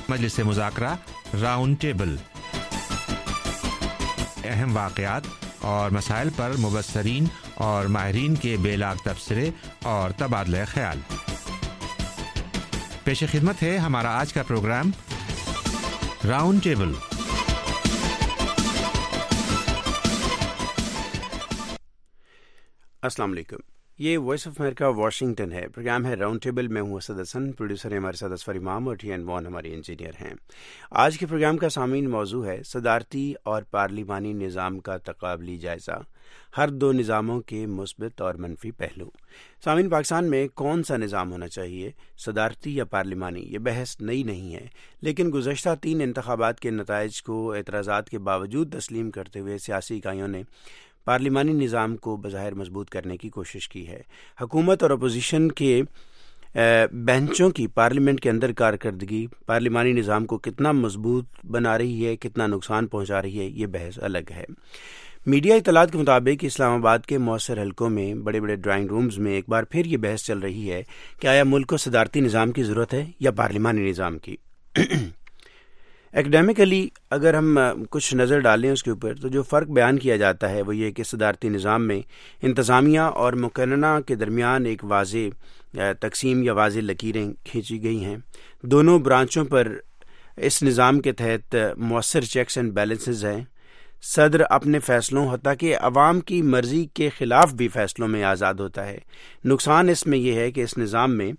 मजलिस मुज़ाकरा round table, अहम वाक़यात और मसाइल पर मुबस्सरीन और माहिरीन के बेलाग तबसरे और तबादला ख्याल। पेश खिदमत है हमारा आज का प्रोग्राम राउंड टेबल। अस्सलाम वालेकुम, ये वॉइस ऑफ अमेरिका वाशिंगटन है। प्रोग्राम है राउंड टेबल में हूँ असद हसन, प्रोड्यूसर है हमारे साथ असफर इमाम और टीएन वॉन हमारे इंजीनियर हैं। आज के प्रोग्राम का सामीन मौजू है सदारती और पार्लिमानी निज़ाम का तक़ाबली जायज़ा, हर दो निज़ामों के मुस्बत और मनफी पहलू। सामीन, पाकिस्तान में कौन सा निज़ाम होना चाहिए, सदारती या पार्लिमानी? ये बहस नई नहीं है, लेकिन गुज़श्ता 3 इंतखाबात के नताइज को एतराज़ात के बावजूद तस्लीम करते हुए सियासी इकाइयों ने पार्लिमानी निज़ाम को बज़ाहिर मजबूत करने की कोशिश की है। हुकूमत और अपोजिशन के बेंचों की पार्लियामेंट के अंदर कारकर्दगी पार्लिमानी निज़ाम को कितना मजबूत बना रही है, कितना नुकसान पहुंचा रही है, ये बहस अलग है। मीडिया इत्तलात के मुताबिक इस्लामाबाद के मौसर हलकों में बड़े बड़े ड्राइंग रूम्स में एक बार फिर ये बहस चल रही है कि आया मुल्क को सदारती निज़ाम की ज़रूरत है या पार्लिमानी निज़ाम की। एकेडमिकली अगर हम कुछ नज़र डालें उसके ऊपर, तो जो फ़र्क बयान किया जाता है वो ये कि सदारती निज़ाम में इंतज़ामिया और मुकन्ना के दरमियान एक वाज़ेह तकसीम या वाज़ेह लकीरें खींची गई हैं। दोनों ब्रांचों पर इस निज़ाम के तहत मौसर चेक्स एंड बैलेंसेस हैं। सदर अपने फ़ैसलों हत्ता कि अवाम की मर्ज़ी के ख़िलाफ़ भी फ़ैसलों में आज़ाद होता है। नुकसान इसमें यह है कि इस निज़ाम में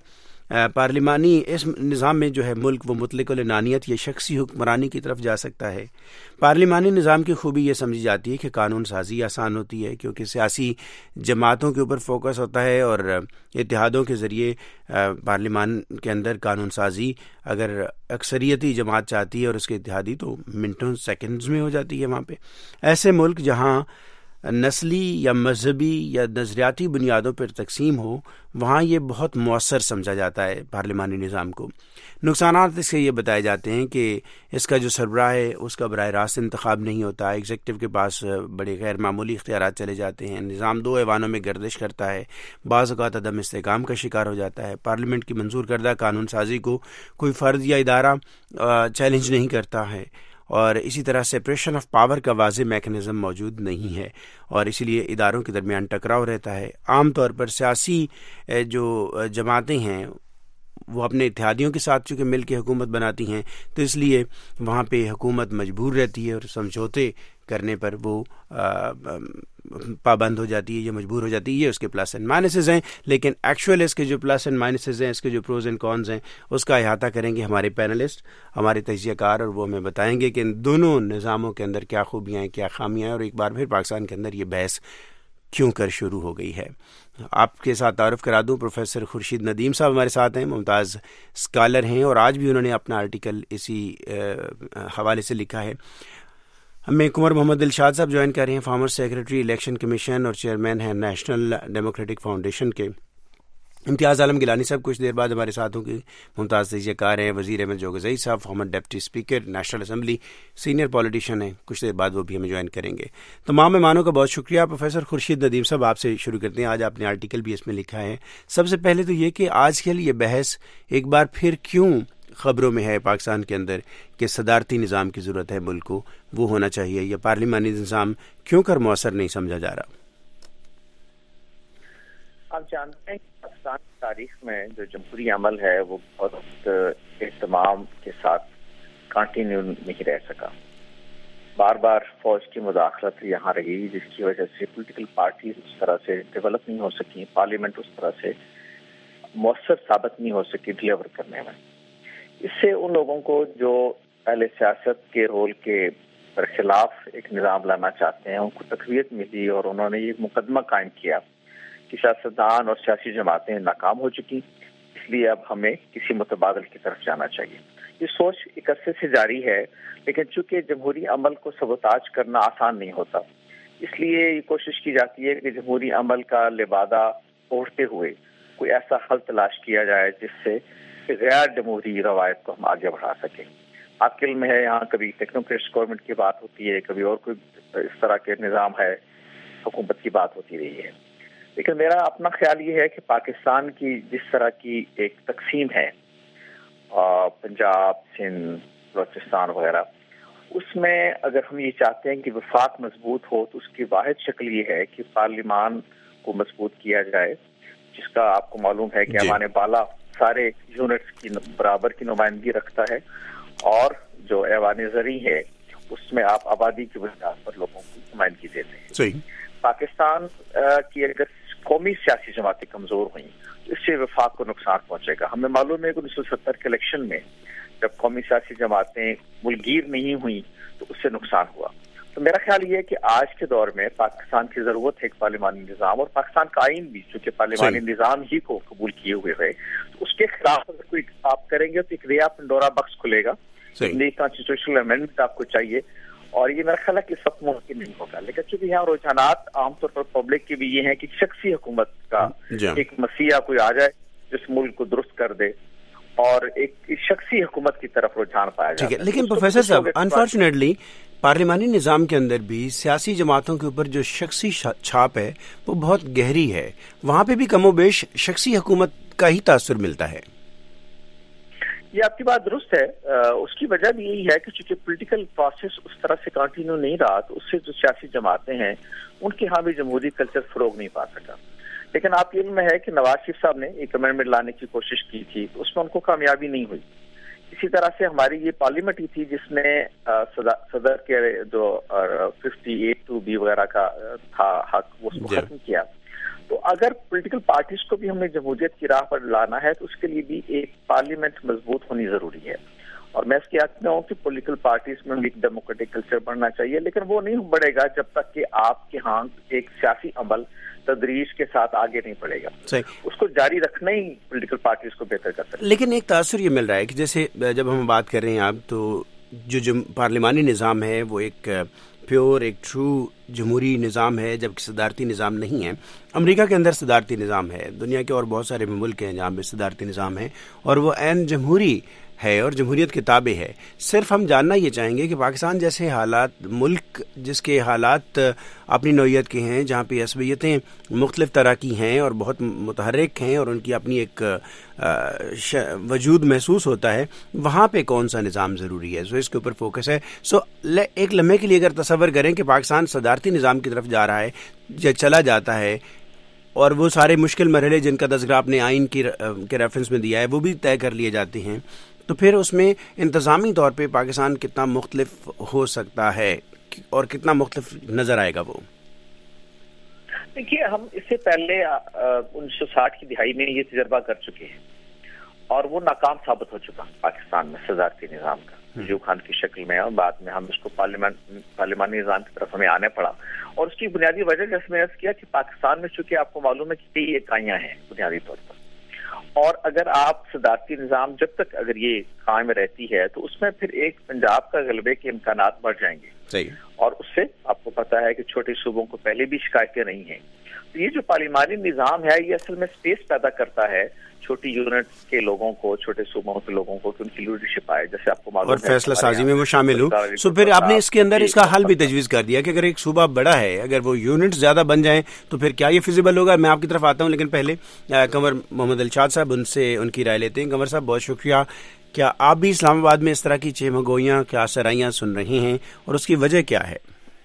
इस निज़ाम में जो है मुल्क वो मुतलक़ुल अनानियत या शख्सी हुक्मरानी की तरफ जा सकता है। पार्लिमानी निज़ाम की खूबी ये समझी जाती है कि कानून साजी आसान होती है, क्योंकि सियासी जमातों के ऊपर फोकस होता है और इत्तेहादों के ज़रिए पार्लिमान के अंदर कानून साजी अगर अक्सरियती जमात चाहती है और उसके इत्तेहादी, तो मिनटों सेकंड्स में हो जाती है। वहाँ पे ऐसे मुल्क जहाँ नस्ली या मजहबी या नज़रियाती बुनियादों पर तकसीम हो, वहाँ ये बहुत मौसर समझा जाता है पार्लिमानी निज़ाम को। नुकसानात इसके ये बताए जाते हैं कि इसका जो सरबराह है उसका बराह रास्त इंतखाब नहीं होता, एग्जीक्यूटिव के पास बड़े गैर मामूली इख्तियारात चले जाते हैं, निज़ाम 2 ऐवानों में गर्दिश करता है, बाज़ औक़ात अदम इस्तेहकाम का शिकार हो जाता है, पार्लियामेंट की मंजूर करदा कानून साजी को कोई फ़र्द या इदारा चैलेंज नहीं करता है, और इसी तरह सेपरेशन ऑफ पावर का वाज़ेह मैकेनिज़्म मौजूद नहीं है और इसीलिए इदारों के दरमियान टकराव रहता है। आम तौर पर सियासी जो जमातें हैं वो अपने इत्तेहादियों के साथ चूँकि मिल के हुकूमत बनाती हैं, तो इसलिए वहाँ पे हुकूमत मजबूर रहती है और समझौते करने पर वो पाबंद हो जाती है या मजबूर हो जाती है। ये उसके प्लस एंड माइनसेस हैं, लेकिन एक्चुअल इसके जो प्लस एंड माइनसेस हैं, इसके जो प्रोज एंड कॉन्स हैं, उसका अहाता करेंगे हमारे पैनलिस्ट, हमारे तजज़ियाकार, और वो हमें बताएंगे कि इन दोनों निज़ामों के अंदर क्या खूबियाँ हैं, क्या खामियाँ हैं, और एक बार फिर पाकिस्तान के अंदर ये बहस क्यों कर शुरू हो गई है। आपके साथ तारुफ करा दूं, प्रोफेसर खुर्शीद नदीम साहब हमारे साथ हैं, मुमताज़ स्कॉलर हैं और आज भी उन्होंने अपना आर्टिकल इसी हवाले से लिखा है। हमें कुंवर मोहम्मद दिलशाद साहब ज्वाइन कर रहे हैं, फॉर्मर सेक्रेटरी इलेक्शन कमीशन और चेयरमैन हैं नेशनल डेमोक्रेटिक फाउंडेशन के। इम्तियाज़ आलम गिलानी साहब कुछ देर बाद हमारे साथ होंगे, मुमताज़ तजज़ियाकार हैं। वज़ीर अहमद जोगज़ई Sahab former deputy speaker national assembly, senior politician हैं, कुछ देर बाद वो भी हमें ज्वाइन करेंगे। तमाम मेहमानों का बहुत शुक्रिया। प्रोफेसर खुर्शीद नदीम साहब, आपसे शुरू करते हैं। आज आपने आर्टिकल भी इसमें लिखा है। सबसे पहले तो ये कि आजकल ये बहस एक बार फिर क्यों खबरों में है पाकिस्तान के अंदर कि सदारती निज़ाम की ज़रूरत है मुल्क को, वो होना चाहिए, या पार्लिमानी निज़ाम क्यों कर मौसर नहीं समझा जा रहा? आप जानते हैं कि पाकिस्तान की तारीख में जो जमहूरी अमल है वो बहुत एहतमाम के साथ कंटिन्यू नहीं रह सका। बार बार फौज की मुदाखलत यहाँ रही, जिसकी वजह से पॉलिटिकल पार्टीज उस तरह से डेवलप नहीं हो सकी, पार्लियामेंट उस तरह से मौसर साबित नहीं हो सकी डिलीवर करने में। इससे उन लोगों को जो पहले सियासत के रोल के खिलाफ एक निज़ाम लाना चाहते हैं उनको तक़वियत मिली और उन्होंने ये मुकदमा कायम किया कि सियासतदान और सियासी जमातें नाकाम हो चुकी, इसलिए अब हमें किसी मुतबादल की तरफ जाना चाहिए। ये सोच एक अरसे से जारी है, लेकिन चूंकि जमहूरी अमल को सबोताज करना आसान नहीं होता, इसलिए ये कोशिश की जाती है कि जमहूरी अमल का लिबादा ओढ़ते हुए कोई ऐसा हल तलाश किया जाए जिससे गैर जमहूरी रवायत को हम आगे बढ़ा सकें। आपके इल्म में है, यहाँ कभी टेक्नोक्रेट्स गवर्नमेंट की बात होती है, कभी और कोई इस तरह के निज़ाम है, हुकूमत की बात होती रही है। लेकिन मेरा अपना ख्याल ये है कि पाकिस्तान की जिस तरह की एक तकसीम है پنجاب، سندھ، بلوچستان وغیرہ، اس میں اگر ہم یہ چاہتے ہیں کہ وفاق مضبوط ہو تو اس کی واحد شکل یہ ہے کہ پارلیمان کو مضبوط کیا جائے، جس کا آپ کو معلوم ہے کہ ایوان بالا سارے یونٹس کی برابر کی نمائندگی رکھتا ہے، اور جو ایوان زرعی ہے اس میں آپ آبادی کی بنیاد پر لوگوں کی نمائندگی دیتے ہیں. صحیح. پاکستان کی اگر قومی سیاسی جماعتیں کمزور ہوئیں تو اس سے وفاق کو نقصان پہنچے گا. ہمیں معلوم ہے کہ 1970 کے الیکشن میں جب قومی سیاسی جماعتیں ملگیر نہیں ہوئیں تو اس سے نقصان ہوا. تو میرا خیال یہ ہے کہ آج کے دور میں پاکستان کی ضرورت ہے ایک پارلیمانی نظام، اور پاکستان کا آئین بھی چونکہ پارلیمانی نظام ہی کو قبول کیے ہوئے ہے، تو اس کے خلاف اگر کوئی آپ کریں گے تو ایک نیا پنڈورا باکس کھلے گا. نئی کانسٹیٹیوشنل امینڈمنٹ آپ کو چاہیے، اور یہ میرا خیال ہے کہ اس وقت ممکن نہیں ہوگا. لیکن چونکہ یہاں رجحانات عام طور پر پبلک کے بھی یہ ہیں کہ شخصی حکومت کا ایک مسیح کوئی آ جائے جس ملک کو درست کر دے، اور ایک شخصی حکومت کی طرف رجحان پایا جاتا ہے. لیکن پروفیسر صاحب انفارچونیٹلی پارلیمانی نظام کے اندر بھی سیاسی جماعتوں کے اوپر جو شخصی چھاپ ہے وہ بہت گہری ہے، وہاں پہ بھی کم و بیش شخصی حکومت کا ہی تاثر ملتا ہے. یہ آپ کی بات درست ہے. اس کی وجہ بھی یہی ہے کہ چونکہ پولیٹیکل پروسیس اس طرح سے کنٹینیو نہیں رہا تو اس سے جو سیاسی جماعتیں ہیں ان کے ہاں بھی جمہوری کلچر فروغ نہیں پا سکا. لیکن آپ کے علم میں ہے کہ نواز شریف صاحب نے ایک امینڈمنٹ لانے کی کوشش کی تھی، اس میں ان کو کامیابی نہیں ہوئی. اسی طرح سے ہماری یہ پارلیمنٹ ہی تھی جس نے صدر کے جو 58(2)(b) وغیرہ کا تھا حق وہ اس کو ختم کیا. تو اگر پولیٹیکل پارٹیز کو بھی ہم نے جمہوریت کی راہ پر لانا ہے تو اس کے لیے بھی ایک پارلیمنٹ مضبوط ہونی ضروری ہے. اور میں اس کی یاد میں ہوں کہ پولیٹیکل پارٹیز میں ایک ڈیموکریٹک کلچر بڑھنا چاہیے، لیکن وہ نہیں بڑھے گا جب تک کہ آپ کے ہاں ایک سیاسی عمل تدریج کے ساتھ آگے نہیں بڑھے گا. اس کو جاری رکھنا ہی پولیٹیکل پارٹیز کو بہتر کر سکتا ہے. لیکن ایک تاثر یہ مل رہا ہے کہ جیسے جب ہم بات کر رہے ہیں آپ تو جو پارلیمانی نظام ہے وہ ایک پیور ایک ٹرو جمہوری نظام ہے، جبکہ صدارتی نظام نہیں ہے. امریکہ کے اندر صدارتی نظام ہے، دنیا کے اور بہت سارے ملک ہیں جہاں پہ صدارتی نظام ہے، اور وہ عین جمہوری ہے اور جمہوریت کے تابع ہے. صرف ہم جاننا یہ چاہیں گے کہ پاکستان جیسے حالات، ملک جس کے حالات اپنی نوعیت کے ہیں، جہاں پہ عصبیتیں مختلف طرح کی ہیں اور بہت متحرک ہیں اور ان کی اپنی ایک وجود محسوس ہوتا ہے، وہاں پہ کون سا نظام ضروری ہے. اس کے اوپر فوکس ہے. ایک لمحے کے لیے اگر تصور کریں کہ پاکستان صدارتی نظام کی طرف جا رہا ہے یا چلا جاتا ہے، اور وہ سارے مشکل مرحلے جن کا تذکرہ آپ نے آئین کے ریفرنس میں دیا ہے وہ بھی طے کر لیے جاتے ہیں، تو پھر اس میں انتظامی طور پہ پاکستان کتنا مختلف ہو سکتا ہے اور کتنا مختلف نظر آئے گا. وہ دیکھیے، ہم اس سے پہلے 1960 کی دہائی میں یہ تجربہ کر چکے ہیں اور وہ ناکام ثابت ہو چکا پاکستان میں صدارتی نظام کا ایوب خان کی شکل میں، اور بعد میں ہم اس کو پارلیمانی نظام کی طرف ہمیں آنے پڑا. اور اس کی بنیادی وجہ جیسے میں نے کیا کہ پاکستان میں چونکہ آپ کو معلوم ہے کہ کئی اکائیاں ہیں بنیادی طور پر، اور اگر آپ صدارتی نظام جب تک اگر یہ قائم رہتی ہے تو اس میں پھر ایک پنجاب کا غلبے کے امکانات بڑھ جائیں گے. صحیح. اور اس سے آپ کو پتا ہے کہ چھوٹے صوبوں کو پہلے بھی شکایتیں نہیں ہیں. تو یہ جو پارلیمانی نظام ہے یہ اصل میں اسپیس پیدا کرتا ہے چھوٹی یونٹس کے لوگوں کو، چھوٹے صوبوں کے لوگوں کو، کہ ان کی لیڈرشپ آئے، جیسے آپ کو معلوم ہے، اور فیصلہ سازی میں وہ شامل ہوں. سو پھر آپ نے اس کے اندر اس کا حل بھی تجویز کر دیا کہ اگر ایک صوبہ بڑا ہے، اگر وہ یونٹ زیادہ بن جائیں تو پھر کیا یہ فیزیبل ہوگا. میں آپ کی طرف آتا ہوں، لیکن پہلے کنور محمد الشاد صاحب ان سے ان کی رائے لیتے ہیں. کنور صاحب بہت شکریہ. کیا آپ بھی اسلام آباد میں اس طرح کی چہمگوئیاں، کیا سرائیاں سن رہے ہیں اور اس کی وجہ کیا ہے؟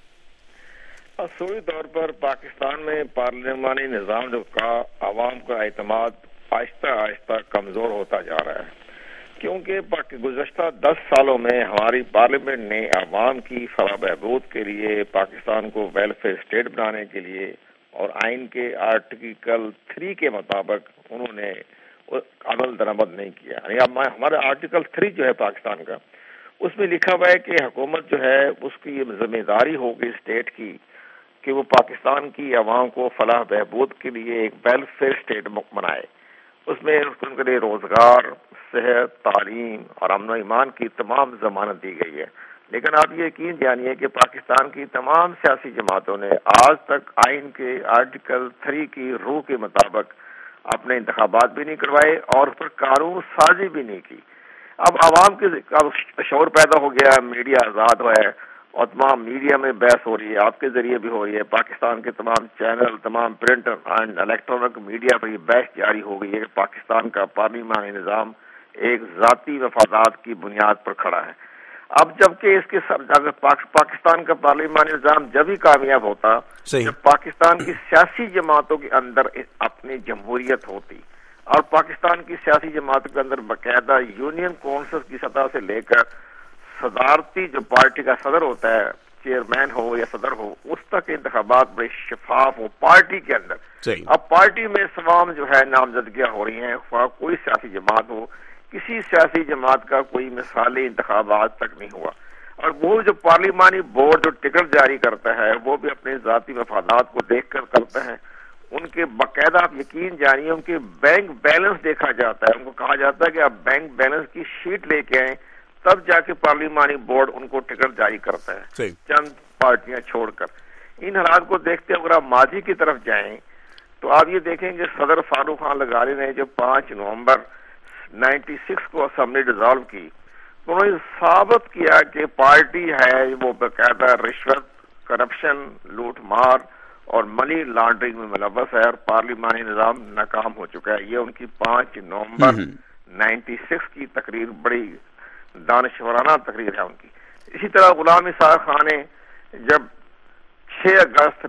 اصولی طور پر پاکستان میں پارلیمانی نظام جو کا عوام کا اعتماد آہستہ آہستہ کمزور ہوتا جا رہا ہے، کیونکہ گزشتہ 10 سالوں میں ہماری پارلیمنٹ نے عوام کی فلاح بہبود کے لیے، پاکستان کو ویلفیئر اسٹیٹ بنانے کے لیے اور آئین کے آرٹیکل 3 کے مطابق انہوں نے عمل درآمد نہیں کیا. یعنی ہمارا آرٹیکل 3 جو ہے پاکستان کا، اس میں لکھا ہوا ہے کہ حکومت جو ہے اس کی یہ ذمہ داری ہوگی اسٹیٹ کی کہ وہ پاکستان کی عوام کو فلاح بہبود کے لیے ایک ویلفیئر اسٹیٹ بنائے. اس میں ان کے لیے روزگار، صحت، تعلیم اور امن و ایمان کی تمام ضمانت دی گئی ہے. لیکن آپ یہ یقین جانیے کہ پاکستان کی تمام سیاسی جماعتوں نے آج تک آئین کے آرٹیکل 3 کی روح کے مطابق اپنے انتخابات بھی نہیں کروائے اور اس پر قانون سازی بھی نہیں کی. اب عوام کے شعور پیدا ہو گیا، میڈیا آزاد ہوا ہے اور تمام میڈیا میں بحث ہو رہی ہے، آپ کے ذریعے بھی ہو رہی ہے، پاکستان کے تمام چینل، تمام پرنٹ اینڈ الیکٹرانک میڈیا پر یہ بحث جاری ہو گئی ہے کہ پاکستان کا پارلیمانی نظام ایک ذاتی مفادات کی بنیاد پر کھڑا ہے۔ اب جبکہ اس کے پاکستان کا پارلیمانی نظام جب ہی کامیاب ہوتا جب پاکستان کی سیاسی جماعتوں کے اندر اپنی جمہوریت ہوتی، اور پاکستان کی سیاسی جماعتوں کے اندر باقاعدہ یونین کونسل کی سطح سے لے کر صدارتی جو پارٹی کا صدر ہوتا ہے، چیئرمین ہو یا صدر ہو، اس تک انتخابات بڑے شفاف ہو پارٹی کے اندر۔ اب پارٹی میں تمام جو ہے نامزدگیاں ہو رہی ہیں، کوئی سیاسی جماعت ہو، کسی سیاسی جماعت کا کوئی مثالی انتخابات تک نہیں ہوا، اور وہ جو پارلیمانی بورڈ جو ٹکٹ جاری کرتا ہے وہ بھی اپنے ذاتی مفادات کو دیکھ کر کرتا ہے۔ ان کے باقاعدہ آپ یقین جانیے ان کے بینک بیلنس دیکھا جاتا ہے، ان کو کہا جاتا ہے کہ آپ بینک بیلنس کی شیٹ لے کے آئیں، تب جا کے پارلیمانی بورڈ ان کو ٹکٹ جاری کرتا ہے، چند پارٹیاں چھوڑ کر۔ ان حالات کو دیکھتے اگر آپ ماضی کی طرف جائیں تو آپ یہ دیکھیں کہ صدر فاروق خان لغاری نے جو 5 نومبر 96 کو اسمبلی ڈیزالو کی، انہوں نے ثابت کیا کہ پارٹی ہے وہ باقاعدہ رشوت، کرپشن، لوٹ مار اور منی لانڈرنگ میں ملوث ہے، اور پارلیمانی نظام ناکام ہو چکا ہے۔ یہ ان کی 5 نومبر 96 کی تقریر بڑی دانشورانہ تقریر ہے ان کی۔ اسی طرح غلام اسحاق خان نے جب 6 اگست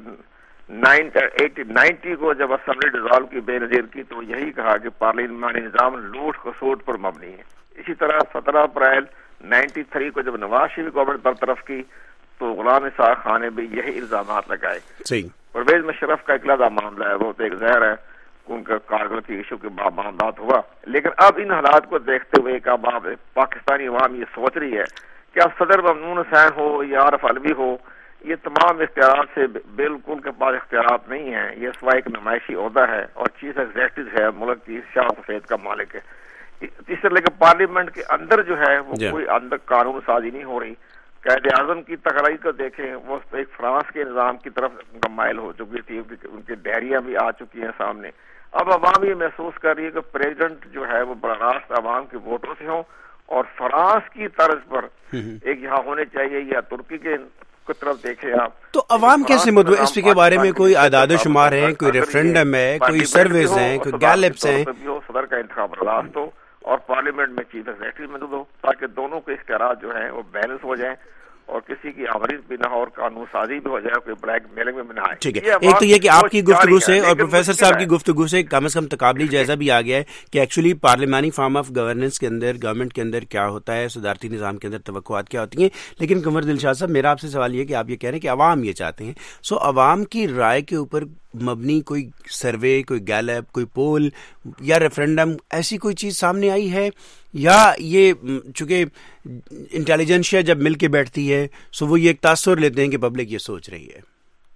90 کو جب اسمبلی ڈیزالو کی بے نظیر کی تو یہی کہا کہ پارلیمانی نظام لوٹ خسوٹ پر مبنی ہے۔ اسی طرح 17 اپریل 93 کو جب نواز شریف گورنمنٹ برطرف کی تو غلام اسحاق خان نے بھی یہی الزامات لگائے۔ پرویز مشرف کا ایک علیحدہ معاملہ ہے، وہ تو ایک زہر ہے، ان کا کارگل کی ایشو کے معاملات ہوا، لیکن اب ان حالات کو دیکھتے ہوئے کہ اب پاکستانی عوام یہ سوچ رہی ہے کہ اب صدر ممنون حسین ہو یا عارف علوی ہو، یہ تمام اختیارات سے بالکل کے پاس اختیارات نہیں ہیں، یہ سوائے ایک نمائشی عہدہ ہے اور چیف ایگزیکٹو ہے، ملک کی سیاہ سفید کا مالک ہے۔ اس طرح کہ پارلیمنٹ کے اندر جو ہے وہ کوئی اندر قانون سازی نہیں ہو رہی۔ قائد اعظم کی تقریر کو دیکھیں، وہ ایک فرانس کے نظام کی طرف مائل ہو چکی تھی، ان کی ڈائریاں بھی آ چکی ہیں سامنے۔ اب عوام یہ محسوس کر رہی ہے کہ پریزیڈنٹ جو ہے وہ براہ راست عوام کے ووٹوں سے ہوں، اور فرانس کی طرز پر ایک یہاں ہونے چاہیے، یا ترکی کے طرف دیکھیں آپ۔ تو عوام کیسے مطلب اس کے بارے میں کوئی اعداد و شمار ہیں، کوئی ریفرنڈم ہے، کوئی سرویز ہیں، کوئی گیلپس ہیں؟ صدر کا انتخاب برداشت ہو اور پارلیمنٹ میں چیف ایگزیکٹو موجود ہو، تاکہ دونوں کے اختیارات جو ہیں وہ بیلنس ہو جائیں اور کسی کی آوریز بھی نہ ہو اور قانون سازی بھی ہو جائے، کوئی بلیک میلنگ میں بھی نہ آئے۔ ٹھیک ہے، ایک تو یہ کہ آپ کی گفتگو سے اور پروفیسر صاحب کی گفتگو سے کم از کم تقابلی جائزہ بھی آ گیا ہے کہ ایکچولی پارلیمانی فارم آف گورننس کے اندر گورنمنٹ کے اندر کیا ہوتا ہے، صدارتی نظام کے اندر توقعات کیا ہوتی ہیں۔ لیکن قمر دلشاد صاحب، میرا آپ سے سوال یہ کہ آپ یہ کہہ رہے ہیں کہ عوام یہ چاہتے ہیں، سو عوام کی رائے کے اوپر مبنی کوئی سروے، کوئی گیلپ، کوئی پول یا ریفرنڈم ایسی کوئی چیز سامنے آئی ہے، یا یہ چونکہ انٹیلیجنشیا جب مل کے بیٹھتی ہے سو وہ یہ ایک تاثر لیتے ہیں کہ پبلک یہ سوچ رہی ہے؟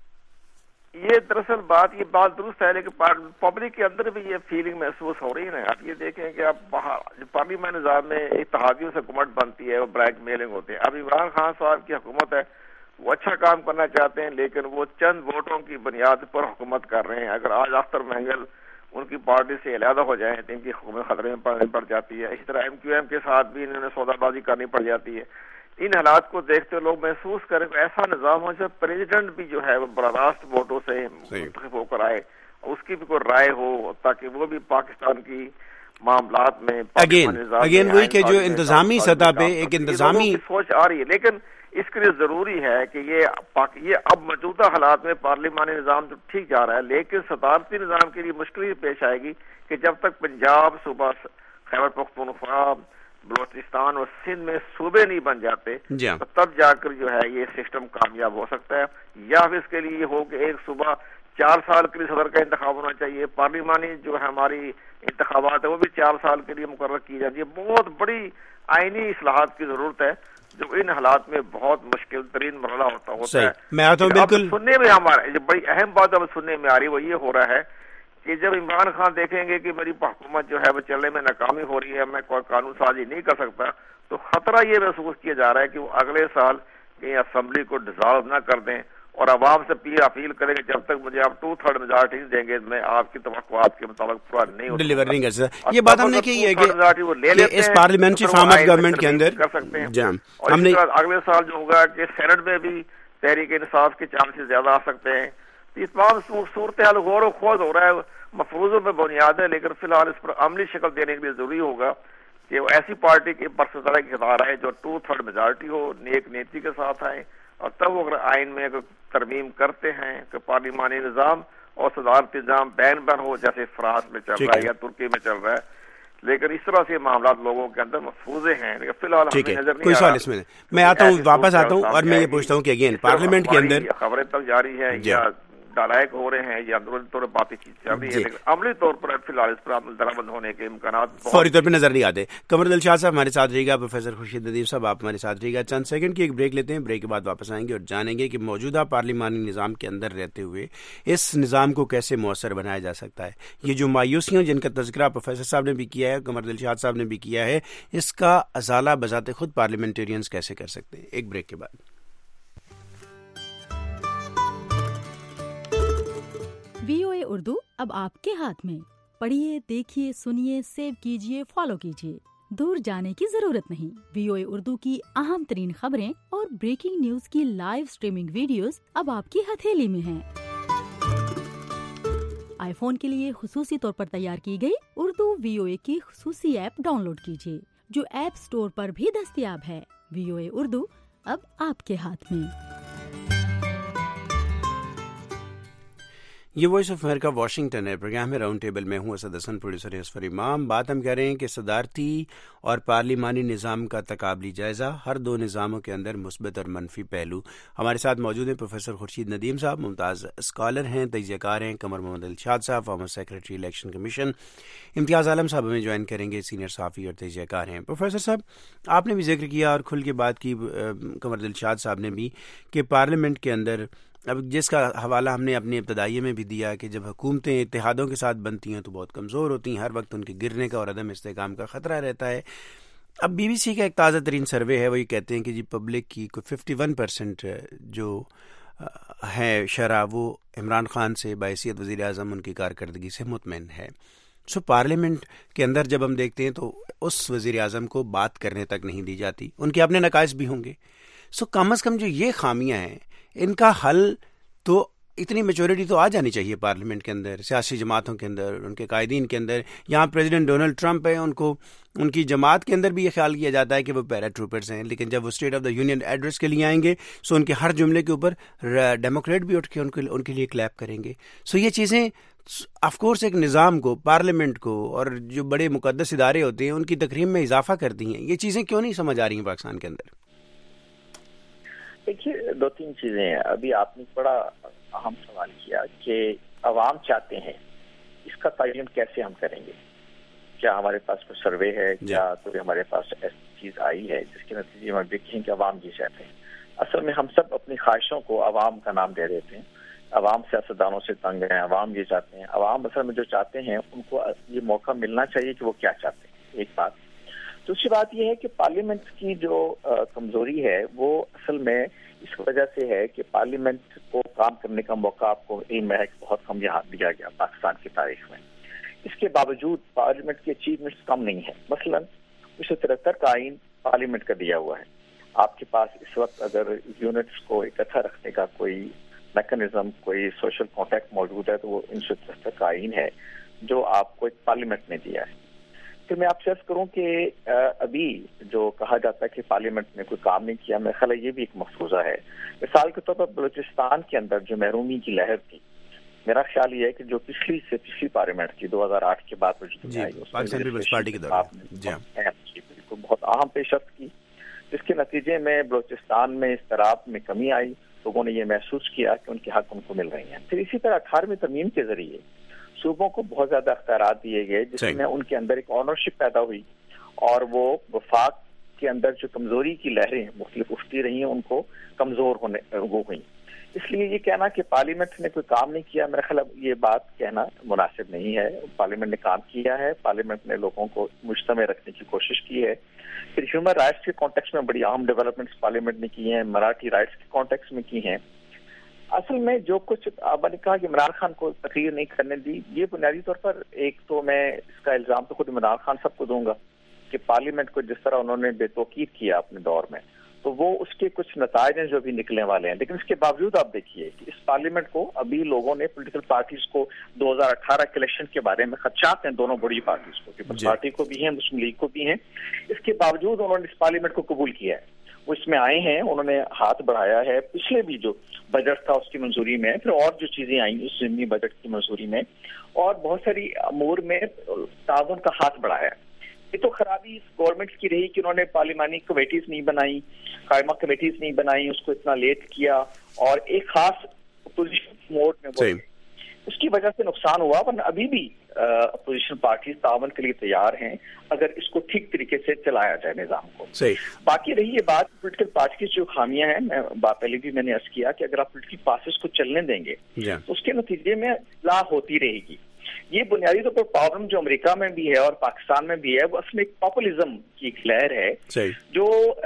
یہ دراصل یہ بات درست ہے، لیکن پبلک کے اندر بھی یہ فیلنگ محسوس ہو رہی ہے نا۔ آپ یہ دیکھیں کہ اب پارلیمانی نظام میں اتحادیوں سے حکومت بنتی ہے، وہ بلیک میلنگ ہوتے ہیں۔ اب عمران خان صاحب کی حکومت ہے، وہ اچھا کام کرنا چاہتے ہیں، لیکن وہ چند ووٹوں کی بنیاد پر حکومت کر رہے ہیں۔ اگر آج اختر مینگل ان کی پارٹی سے علیحدہ ہو جائیں تو ان کی حکومت خطرے میں پڑ جاتی ہے۔ اسی طرح MQM کے ساتھ بھی انہوں نے سودا بازی کرنی پڑ جاتی ہے۔ ان حالات کو دیکھتے ہوئے لوگ محسوس کریں کہ ایسا نظام ہو جب پریزیڈنٹ بھی جو ہے وہ براہ راست ووٹوں سے منتخب ہو کر آئے، اس کی بھی کوئی رائے ہو، تاکہ وہ بھی پاکستان کی معاملات میں اگین وہی کہ جو انتظامی سطح پہ ایک انتظامی سوچ آ رہی ہے۔ لیکن اس کے لیے ضروری ہے کہ یہ اب موجودہ حالات میں پارلیمانی نظام تو ٹھیک جا رہا ہے، لیکن صدارتی نظام کے لیے مشکل پیش آئے گی کہ جب تک پنجاب، صوبہ خیبر پختونخوا، بلوچستان اور سندھ میں صوبے نہیں بن جاتے تو تب جا کر جو ہے یہ سسٹم کامیاب ہو سکتا ہے۔ یا پھر اس کے لیے یہ ہو کہ ایک صوبہ 4 سال کے لیے صدر کا انتخاب ہونا چاہیے، پارلیمانی جو ہے ہماری انتخابات ہے وہ بھی 4 سال کے لیے مقرر کی جاتی ہے۔ بہت بڑی آئینی اصلاحات کی ضرورت ہے، جو ان حالات میں بہت مشکل ترین مرحلہ ہوتا ہے۔ میں آتا ہوں بالکل سننے میں ہمارا جو بڑی اہم بات اب سننے میں آ رہی وہ یہ ہو رہا ہے کہ جب عمران خان دیکھیں گے کہ میری حکومت جو ہے وہ چلنے میں ناکامی ہو رہی ہے، میں کوئی قانون سازی نہیں کر سکتا، تو خطرہ یہ محسوس کیا جا رہا ہے کہ وہ اگلے سال کہیں اسمبلی کو ڈیزالو نہ کر دیں اور عوام سے اپیل کریں کہ جب تک مجھے آپ 2/3 میجارٹی دیں گے میں آپ کی توقعات کے مطابق پورا نہیں ڈلیور نہیں کر سکتا۔ یہ بات ہم نے کی ہے کہ اس پارلیمنٹری فارم آف گورنمنٹ کے اندر کر سکتے ہیں، اور ہم نے اگلے سال جو ہوگا کہ سینٹ میں بھی تحریک انصاف کے چانسز زیادہ آ سکتے ہیں۔ یہ تمام صورتحال غور و خوض ہو رہا ہے، مفروضوں پہ بنیاد ہے، لیکن فی الحال اس پر عملی شکل دینے کے لیے ضروری ہوگا کہ وہ ایسی پارٹی کی برسر کی اقتدار آئے جو 2/3 میجارٹی ہو، نیک نیتی کے ساتھ آئے، اور تب وہ اگر آئین میں اگر ترمیم کرتے ہیں کہ پارلیمانی نظام اور صدارتی نظام بین بین ہو، جیسے فرانس میں چل رہا ہے یا ترکی میں چل رہا ہے، لیکن اس طرح سے معاملات لوگوں کے اندر محفوظے ہیں، لیکن فی الحال ہمیں نظر نہیں کوئی سوال اس میں آتا ہوں، واپس آتا ہوں اور میں یہ پوچھتا ہوں کہ اگین پارلیمنٹ کے اندر خبریں تک جاری ہیں یا ڈالائق ہو رہے ہیں یا اندرونی طور پر باتیں چل رہی ہیں، لیکن عملی طور پر فی الحال اس پر عمل درآمد ہونے کے امکانات فوری طور پہ نظر نہیں آتے. قمر دلشاد صاحب ہمارے ساتھ رہے گا، پروفیسر خورشید ندیم صاحب آپ ہمارے ساتھ رہے گا. چند سیکنڈ کی ایک بریک لیتے ہیں، بریک کے بعد واپس آئیں گے اور جانیں گے کہ موجودہ پارلیمانی نظام کے اندر رہتے ہوئے اس نظام کو کیسے مؤثر بنایا جا سکتا ہے. یہ جو مایوسیاں جن کا تذکرہ پروفیسر صاحب نے بھی کیا ہے، قمر دلشاد صاحب نے بھی کیا ہے، اس کا ازالہ بذات خود پارلیمنٹیرینز کیسے کر سکتے ہیں. ایک بریک کے بعد. VOA اردو اب آپ کے ہاتھ میں. پڑھیے، دیکھیے، سنیے، سیو کیجیے، فالو کیجیے. دور جانے کی ضرورت نہیں. VOA اردو کی اہم ترین خبریں اور بریکنگ نیوز کی لائیو سٹریمنگ ویڈیوز اب آپ کی ہتھیلی میں ہیں. آئی فون کے لیے خصوصی طور پر تیار کی گئی اردو VOA کی خصوصی ایپ ڈاؤن لوڈ کیجیے، جو ایپ سٹور پر بھی دستیاب ہے. VOA اردو اب آپ کے ہاتھ میں. یہ وائس آف امریکہ واشنگٹن ہے. پروگرام میں راؤنڈ ٹیبل میں ہوں اسد حسن، پروڈیوسر اسفر امام. بات ہم کر رہے ہیں کہ صدارتی اور پارلیمانی نظام کا تقابلی جائزہ، ہر دو نظاموں کے اندر مثبت اور منفی پہلو. ہمارے ساتھ موجود ہیں پروفیسر خورشید ندیم صاحب، ممتاز اسکالر ہیں، تجزیہ کار ہیں. قمر محمد دلشاد صاحب، فارمر سیکرٹری الیکشن کمیشن. امتیاز عالم صاحب ہمیں جوائن کریں گے، سینئر صحافی اور تجزیہ کار ہیں. پروفیسر صاحب، آپ نے بھی ذکر کیا اور کھل کے بات کی، قمر دلشاد صاحب نے بھی، کہ پارلیمنٹ کے اندر اب جس کا حوالہ ہم نے اپنے ابتدائیے میں بھی دیا کہ جب حکومتیں اتحادوں کے ساتھ بنتی ہیں تو بہت کمزور ہوتی ہیں، ہر وقت ان کے گرنے کا اور عدم استحکام کا خطرہ رہتا ہے. اب BBC کا ایک تازہ ترین سروے ہے، وہ یہ کہتے ہیں کہ جی پبلک کی کوئی 51% جو ہے شرح وہ عمران خان سے بحیثیت وزیر اعظم ان کی کارکردگی سے مطمئن ہے. سو پارلیمنٹ کے اندر جب ہم دیکھتے ہیں تو اس وزیر اعظم کو بات کرنے تک نہیں دی جاتی. ان کے اپنے نقائص بھی ہوں گے. سو کم از کم جو یہ خامیاں ہیں ان کا حل تو اتنی میچورٹی تو آ جانی چاہیے پارلیمنٹ کے اندر، سیاسی جماعتوں کے اندر، ان کے قائدین کے اندر. یہاں پریزیڈنٹ ڈونلڈ ٹرمپ ہے، ان کی جماعت کے اندر بھی یہ خیال کیا جاتا ہے کہ وہ پیرا ٹروپرز ہیں، لیکن جب وہ state of the union address کے لیے آئیں گے سو ان کے ہر جملے کے اوپر ڈیموکریٹ بھی اٹھ کے ان کے لیے کلیپ کریں گے. سو یہ چیزیں آف کورس ایک نظام کو، پارلیمنٹ کو اور جو بڑے مقدس ادارے ہوتے ہیں ان کی تکریم میں اضافہ کرتی ہیں. یہ چیزیں کیوں نہیں سمجھ آ رہی ہیں پاکستان کے اندر؟ دیکھیے، دو تین چیزیں ہیں. ابھی آپ نے بڑا اہم سوال کیا کہ عوام چاہتے ہیں، اس کا تعین کیسے ہم کریں گے؟ کیا ہمارے پاس کوئی سروے ہے؟ کیا کوئی ہمارے پاس ایسی چیز آئی ہے جس کے نتیجے میں دیکھیں کہ عوام یہ چاہتے ہیں؟ اصل میں ہم سب اپنی خواہشوں کو عوام کا نام دے دیتے ہیں. عوام سیاستدانوں سے تنگ ہیں، عوام یہ چاہتے ہیں. عوام اصل میں جو چاہتے ہیں ان کو یہ موقع ملنا چاہیے کہ وہ کیا چاہتے ہیں. ایک بات. دوسری بات یہ ہے کہ پارلیمنٹ کی جو کمزوری ہے وہ اصل میں اس وجہ سے ہے کہ پارلیمنٹ کو کام کرنے کا موقع آپ کو علم ہے کہ بہت کم یہاں دیا گیا پاکستان کی تاریخ میں. اس کے باوجود پارلیمنٹ کی اچیومنٹس کم نہیں ہے. مثلا 1973 کا آئین پارلیمنٹ کا دیا ہوا ہے. آپ کے پاس اس وقت اگر یونٹس کو اکٹھا رکھنے کا کوئی میکنزم، کوئی سوشل کانٹیکٹ موجود ہے تو وہ 1973 کا آئین ہے جو آپ کو ایک پارلیمنٹ نے دیا ہے. پھر میں آپ سے عرض کروں کہ ابھی جو کہا جاتا ہے کہ پارلیمنٹ نے کوئی کام نہیں کیا، میرا خیال ہے یہ بھی ایک مفروضہ ہے. مثال کے طور پر بلوچستان کے اندر جو محرومی کی لہر تھی، میرا خیال یہ ہے کہ جو پچھلی پارلیمنٹ تھی 2008 کے بعد بہت اہم پیشرفت کی، جس کے نتیجے میں بلوچستان میں اضطراب میں کمی آئی. لوگوں نے یہ محسوس کیا کہ ان کے حق ان کو مل رہے ہیں. پھر اسی طرح 18ویں ترمیم کے ذریعے صوبوں کو بہت زیادہ اختیارات دیے گئے، جس میں ان کے اندر ایک آنرشپ پیدا ہوئی اور وہ وفاق کے اندر جو کمزوری کی لہریں مختلف اٹھتی رہی ہیں ان کو کمزور ہوئیں. اس لیے یہ کہنا کہ پارلیمنٹ نے کوئی کام نہیں کیا، میرا خیال یہ بات کہنا مناسب نہیں ہے. پارلیمنٹ نے کام کیا ہے، پارلیمنٹ نے لوگوں کو مجتمع رکھنے کی کوشش کی ہے. پھر ہیومن رائٹس کے کانٹیکس میں بڑی اہم ڈیولپمنٹس پارلیمنٹ نے کی ہیں، مراٹھی رائٹس کے کانٹیکس میں کی ہیں. اصل میں جو کچھ آپ نے کہا کہ عمران خان کو تقریر نہیں کرنے دی، یہ بنیادی طور پر ایک تو میں اس کا الزام تو خود عمران خان صاحب کو دوں گا کہ پارلیمنٹ کو جس طرح انہوں نے بے توقیر کیا اپنے دور میں، تو وہ اس کے کچھ نتائج ہیں جو ابھی نکلنے والے ہیں. لیکن اس کے باوجود آپ دیکھیے کہ اس پارلیمنٹ کو ابھی لوگوں نے پولیٹیکل پارٹیز کو 2018 کے الیکشن کے بارے میں خدشات ہیں دونوں بڑی پارٹیز کو, پیپلز پارٹی کو بھی ہیں, مسلم لیگ کو بھی ہیں. اس کے باوجود انہوں نے اس پارلیمنٹ کو قبول کیا ہے, وہ اس میں آئے ہیں, انہوں نے ہاتھ بڑھایا ہے. پچھلے بھی جو بجٹ تھا اس کی منظوری میں, پھر اور جو چیزیں آئیں اس ضمنی بجٹ کی منظوری میں, اور بہت ساری امور میں تعاون کا ہاتھ بڑھایا ہے. یہ تو خرابی اس گورنمنٹ کی رہی کہ انہوں نے پارلیمانی کمیٹیز نہیں بنائی, قائمہ کمیٹیز نہیں بنائی, اس کو اتنا لیٹ کیا, اور ایک خاص اپوزیشن موڈ میں وہ, اس کی وجہ سے نقصان ہوا. ورنہ ابھی بھی اپوزیشن پارٹیز تعاون کے لیے تیار ہیں اگر اس کو ٹھیک طریقے سے چلایا جائے نظام کو. باقی رہی یہ بات پولیٹیکل پارٹی کی جو خامیاں ہیں, پہلے بھی میں نے عرض کیا کہ اگر آپ پولیٹیکل پارٹیز کو چلنے دیں گے تو اس کے نتیجے میں اصلاح ہوتی رہے گی. یہ بنیادی طور پر پرابلم جو امریکہ میں بھی ہے اور پاکستان میں بھی ہے, وہ اصل میں ایک پاپولزم کی ایک لہر ہے جو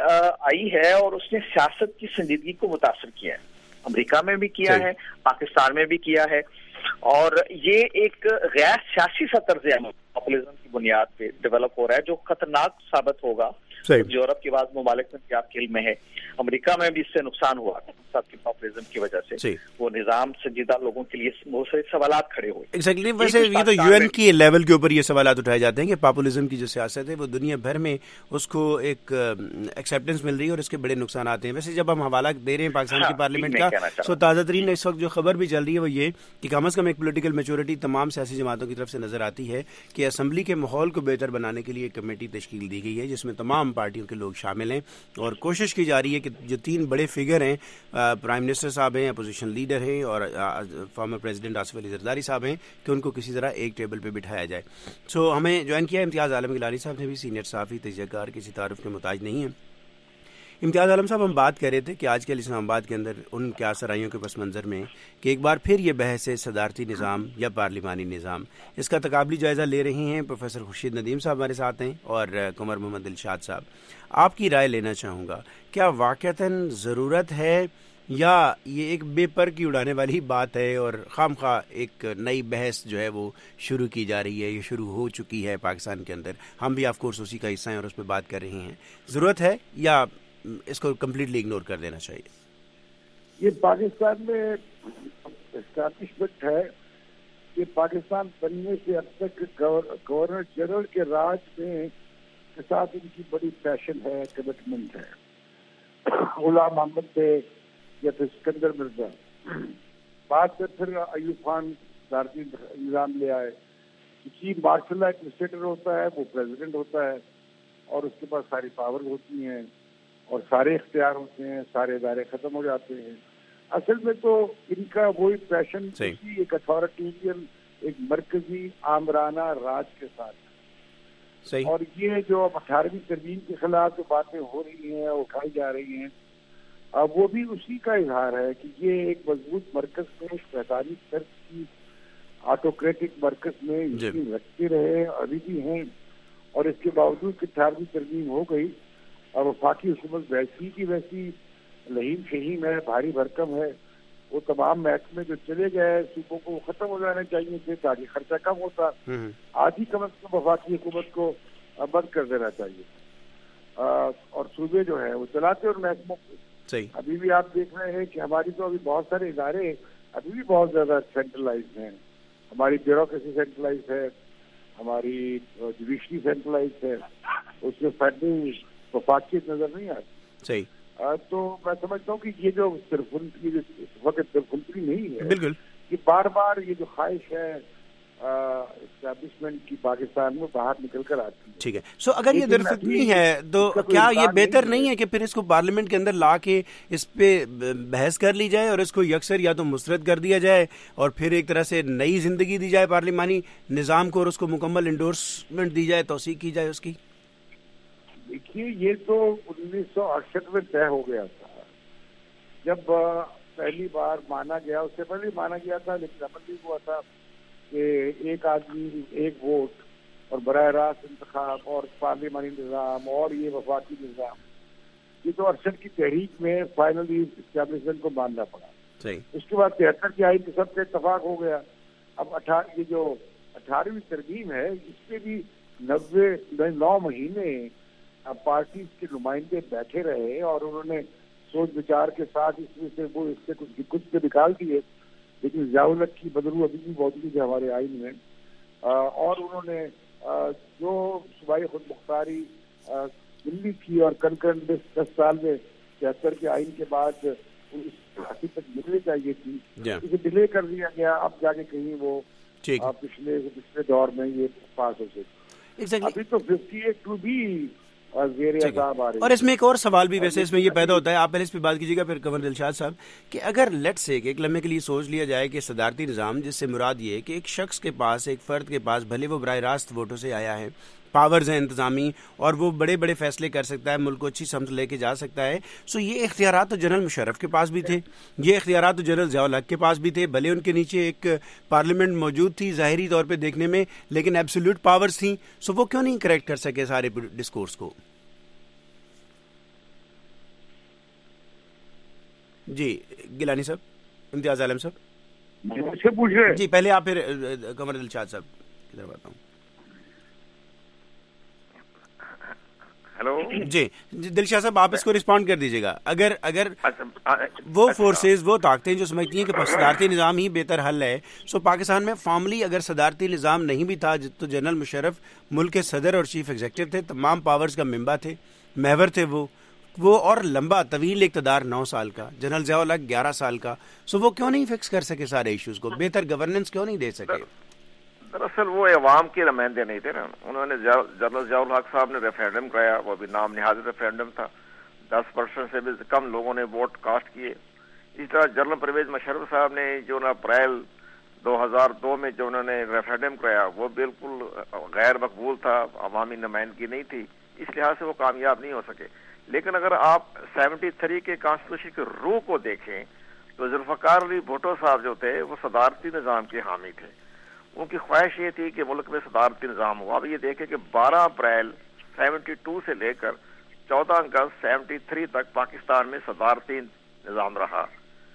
آئی ہے اور اس نے سیاست کی سنجیدگی کو متاثر کیا ہے. امریکہ میں بھی کیا ہے, پاکستان میں بھی کیا ہے, اور یہ ایک غیر سیاسی سا طرز عمل پاپولزم کی بنیاد پہ ڈیولپ ہو رہا ہے جو خطرناک ثابت ہوگا. یورپ کے بعد ممالک میں بھی آپ کے علم میں ہے, امریکہ میں بھی اس سے نقصان ہوا صاحب کی پاپولزم کی وجہ سے. وہ نظام سنجیدہ لوگوں کے لیے بہت سے سوالات کھڑے ہوئے. ایگزیکٹلی. ویسے یہ تو یو این کی لیول کے اوپر یہ سوالات اٹھائے جاتے ہیں کہ پاپولزم کی جو سیاست ہے وہ دنیا بھر میں اس کو ایک ایکسیپٹنس مل رہی ہے اور اس کے بڑے نقصانات ہیں. ویسے جب ہم حوالہ دے رہے ہیں پاکستان کی پارلیمنٹ کا, تو تازہ ترین اس وقت جو خبر بھی چل رہی ہے وہ یہ کہ کم از کم ایک پولیٹیکل میچورٹی تمام سیاسی جماعتوں کی طرف سے نظر آتی ہے کہ اسمبلی کے ماحول کو بہتر بنانے کے لیے ایک کمیٹی تشکیل دی گئی ہے جس میں تمام پارٹیوں کے لوگ شامل ہیں, اور کوشش کی جا رہی ہے کہ جو 3 بڑے فگر ہیں, پرائم منسٹر صاحب ہیں, اپوزیشن لیڈر ہیں, اور فارمر پریزیڈنٹ آصف علی زرداری صاحب ہیں, کہ ان کو کسی طرح ایک ٹیبل پہ بٹھایا جائے. سو ہمیں جوائن کیا امتیاز عالم گیلانی صاحب نے بھی, سینئر صحافی, تجزیہ کار, کسی تعارف کے محتاج نہیں ہیں. امتیاز عالم صاحب, ہم بات کر رہے تھے کہ آج کل اسلام آباد کے اندر ان کیا سرائیوں کے پس منظر میں کہ ایک بار پھر یہ بحث ہے صدارتی نظام یا پارلیمانی نظام, اس کا تقابلی جائزہ لے رہے ہیں پروفیسر خورشید ندیم صاحب ہمارے ساتھ ہیں, اور قمر محمد دلشاد صاحب. آپ کی رائے لینا چاہوں گا, کیا واقعتاً ضرورت ہے یا یہ ایک بے پر کی اڑانے والی بات ہے اور خام خواہ ایک نئی بحث جو ہے وہ شروع کی جا رہی ہے, یہ شروع ہو چکی ہے پاکستان کے اندر, ہم بھی آف کورس اسی کا حصہ ہیں اور اس پہ بات کر رہے ہیں. ضرورت ہے یا اس کو کمپلیٹلی اگنور کر دینا چاہیے؟ یہ پاکستان میں اسٹیبلشمنٹ ہے کہ پاکستان بننے سے اب تک گورنر جنرل کے راج میں کے ساتھ ان کی بڑی پیشن ہے, کمٹمنٹ ہے. غلام محمد تھے یا پھر سکندر مرزا, بعد میں پھر ایوب خان صدارتی نظام لے آئے. چیف مارشل ایڈمنسٹریٹر ہوتا ہے, وہ پریزیڈنٹ ہوتا ہے, اور اس کے پاس ساری پاور ہوتی ہیں اور سارے اختیار ہوتے ہیں, سارے ادارے ختم ہو جاتے ہیں. اصل میں تو ان کا وہی پیشن ایک اتھارٹیرین, ایک مرکزی آمرانہ راج کے ساتھ. اور یہ جو اب 18ویں ترمیم کے خلاف جو باتیں ہو رہی ہیں, اٹھائی جا رہی ہیں, اب وہ بھی اسی کا اظہار ہے کہ یہ ایک مضبوط مرکز میں, شیطانی طرز کی آٹوکریٹک مرکز میں رکھتے رہے, ابھی بھی ہیں. اور اس کے باوجود کہ 18ویں ترمیم ہو گئی اور وفاقی حکومت ویسی کی ویسی لہیم شہیم ہے, بھاری بھرکم ہے. وہ تمام محکمے جو چلے گئے صوبوں کو ختم ہو جانے چاہیے تھے تاکہ خرچہ کم ہوتا. آج ہی کم از کم وفاقی حکومت کو بند کر دینا چاہیے, اور صوبے جو ہیں وہ چلاتے اور محکموں کو. ابھی بھی آپ دیکھ رہے ہیں کہ ہماری تو ابھی بہت سارے ادارے ابھی بھی بہت زیادہ سینٹرلائز ہیں. ہماری بیوروکریسی سینٹرلائز ہے, ہماری جوڈیشری سینٹرلائز ہے, اس میں فیڈرل وفاقیت نظر نہیں آتی. تو میں سمجھتا ہوں کہ یہ جو صرفنتری نہیں ہے, بالکل, کہ بار بار یہ جو خواہش ہے اسٹیبلشمنٹ کی پاکستان میں باہر نکل کر آتی ہے. ٹھیک ہے. سو اگر یہ درستگی ہے تو کیا یہ بہتر نہیں ہے کہ پھر اس کو پارلیمنٹ کے اندر لا کے اس پہ بحث کر لی جائے اور اس کو یکسر یا تو مسترد کر دیا جائے اور پھر ایک طرح سے نئی زندگی دی جائے پارلیمانی نظام کو اور اس کو مکمل انڈورسمنٹ دی جائے, توثیق کی جائے اس کی؟ دیکھیے, یہ تو 1968 میں طے ہو گیا تھا جب پہلی بار مانا گیا. اس سے پہلے مانا گیا تھا لیکن عمل بھی ہوا تھا کہ ایک آدمی ایک ووٹ اور براہ راست انتخاب اور پارلیمانی نظام اور یہ وفاقی نظام, یہ تو 68 کی تحریک میں فائنلی اسٹیبلشمنٹ کو ماننا پڑا. اس کے بعد 73 کی آئین کے سب کا اتفاق ہو گیا. اب یہ جو 18ویں ترمیم ہے اس پہ بھی 9 مہینے پارٹیز کے نمائندے بیٹھے رہے اور انہوں نے سوچ بچار کے ساتھ اس میں سے وہ اس سے کچھ سے نکال دیے، لیکن ضیاء الحق کی بدرو ابھی بھی موجود ہے ہمارے آئین میں، اور انہوں نے جو صوبائی خود مختاری دلی کی اور کنکرن 10 سال میں 73 کے آئین کے بعد تک ملنی چاہیے تھی، اسے ڈیلے کر دیا گیا، اب جا کے کہیں وہ پچھلے دور میں یہ پاس ہو سکے۔ ابھی تو 58 بھی اور اس میں ایک اور سوال بھی ویسے اس میں یہ پیدا ہوتا ہے، آپ پہلے اس پہ بات کیجیے گا پھر گورنر دلشاد صاحب، کہ اگر لیٹ سے ایک لمحے کے لیے سوچ لیا جائے کہ صدارتی نظام، جس سے مراد یہ ہے کہ ایک شخص کے پاس، ایک فرد کے پاس، بھلے وہ براہ راست ووٹوں سے آیا ہے، پاورز ہیں انتظامی، اور وہ بڑے بڑے فیصلے کر سکتا ہے، ملک کو اچھی سمت لے کے جا سکتا ہے، سو یہ اختیارات تو جنرل مشرف کے پاس بھی تھے، یہ اختیارات تو جنرل ضیاء الحق کے پاس بھی تھے، بھلے ان کے نیچے ایک پارلیمنٹ موجود تھی ظاہری طور پہ دیکھنے میں، لیکن ایبسولوٹ پاورز تھیں، سو وہ کیوں نہیں کریکٹ کر سکے سارے ڈسکورس کو؟ جی گیلانی صاحب، امتیاز عالم صاحب مجھ سے پوچھ رہے؟ جی پہلے آپ، پھر گورنر دلشاد صاحب کی طرف آتا ہوں۔ ہیلو جی دلشاد صاحب، آپ اس کو رسپونڈ کر دیجیے گا۔ اگر وہ فورسز، وہ طاقتیں جو سمجھتی ہیں کہ صدارتی نظام ہی بہتر حل ہے، سو پاکستان میں فارملی اگر صدارتی نظام نہیں بھی تھا تو جنرل مشرف ملک کے صدر اور چیف ایگزیکٹو تھے، تمام پاورز کا منبع تھے، محور تھے وہ اور لمبا طویل اقتدار 9 سال کا، جنرل ضیاء الحق 11 سال کا، سو وہ کیوں نہیں فکس کر سکے سارے ایشوز کو، بہتر گورننس کیوں نہیں دے سکے؟ دراصل وہ عوام کے نمائندے نہیں تھے نا، انہوں نے جنرل ضیاء الحق صاحب نے ریفرینڈم کرایا، وہ بھی نام نہاد ریفرینڈم تھا، 10% سے بھی کم لوگوں نے ووٹ کاسٹ کیے۔ اسی طرح جنرل پرویز مشرف صاحب نے جو اپریل 2002 میں جو انہوں نے ریفرینڈم کرایا، وہ بالکل غیر مقبول تھا، عوامی نمائندگی نہیں تھی، اس لحاظ سے وہ کامیاب نہیں ہو سکے۔ لیکن اگر آپ 73 کے کانسٹیٹیوشن کی روح کو دیکھیں تو ذوالفقار علی بھٹو صاحب جو تھے وہ صدارتی نظام کے حامی تھے، ان کی خواہش یہ تھی کہ ملک میں صدارتی نظام ہو۔ اب یہ دیکھیں کہ 12 اپریل 72 سے لے کر 14 اگست 73 تک پاکستان میں صدارتی نظام رہا،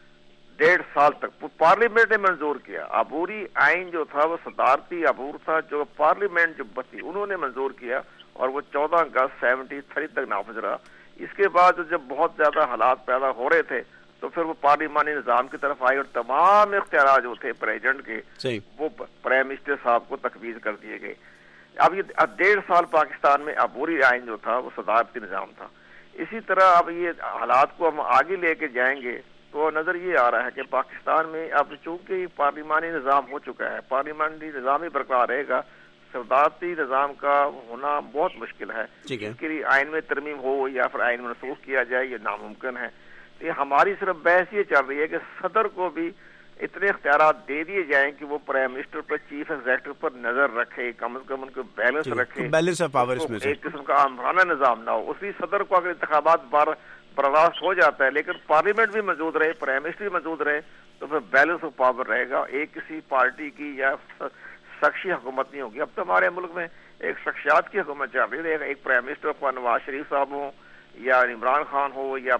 1.5 سال تک پارلیمنٹ نے منظور کیا۔ عبوری آئین جو تھا وہ صدارتی عبور تھا، جو پارلیمنٹ جو بتی انہوں نے منظور کیا، اور وہ 14 اگست 73 تک نافذ رہا۔ اس کے بعد جب بہت زیادہ حالات پیدا ہو رہے تھے تو پھر وہ پارلیمانی نظام کی طرف آئے، اور تمام اختیارات جو تھے پریزیڈنٹ کے وہ پرائم منسٹر صاحب کو تفویض کر دیے گئے۔ اب یہ 1.5 سال پاکستان میں عبوری آئین جو تھا وہ صدارتی نظام تھا۔ اسی طرح اب یہ حالات کو ہم آگے لے کے جائیں گے تو نظر یہ آ رہا ہے کہ پاکستان میں اب چونکہ پارلیمانی نظام ہو چکا ہے، پارلیمانی نظام ہی برقرار رہے گا، صدارتی نظام کا ہونا بہت مشکل ہے۔ اس کے لیے آئین میں ترمیم ہو یا پھر آئین منسوخ کیا جائے، یہ ناممکن ہے۔ یہ ہماری صرف بحث یہ چل رہی ہے کہ صدر کو بھی اتنے اختیارات دے دیے جائیں کہ وہ پرائم منسٹر پر، چیف ایگزیکٹو پر نظر رکھے، کم از کم ان کو بیلنس رکھے، بیلنس آف پاورز میں ایک قسم کا آمرانہ نظام نہ ہو۔ اسی صدر کو اگر انتخابات برداشت ہو جاتا ہے لیکن پارلیمنٹ بھی موجود رہے، پرائم منسٹر بھی موجود رہے، تو پھر بیلنس آف پاور رہے گا، ایک کسی پارٹی کی یا شخصی حکومت نہیں ہوگی۔ اب تو ہمارے ملک میں ایک شخصیات کی حکومت چل رہی ہے، ایک پرائم منسٹر کو نواز شریف صاحب ہوں یا عمران خان ہو یا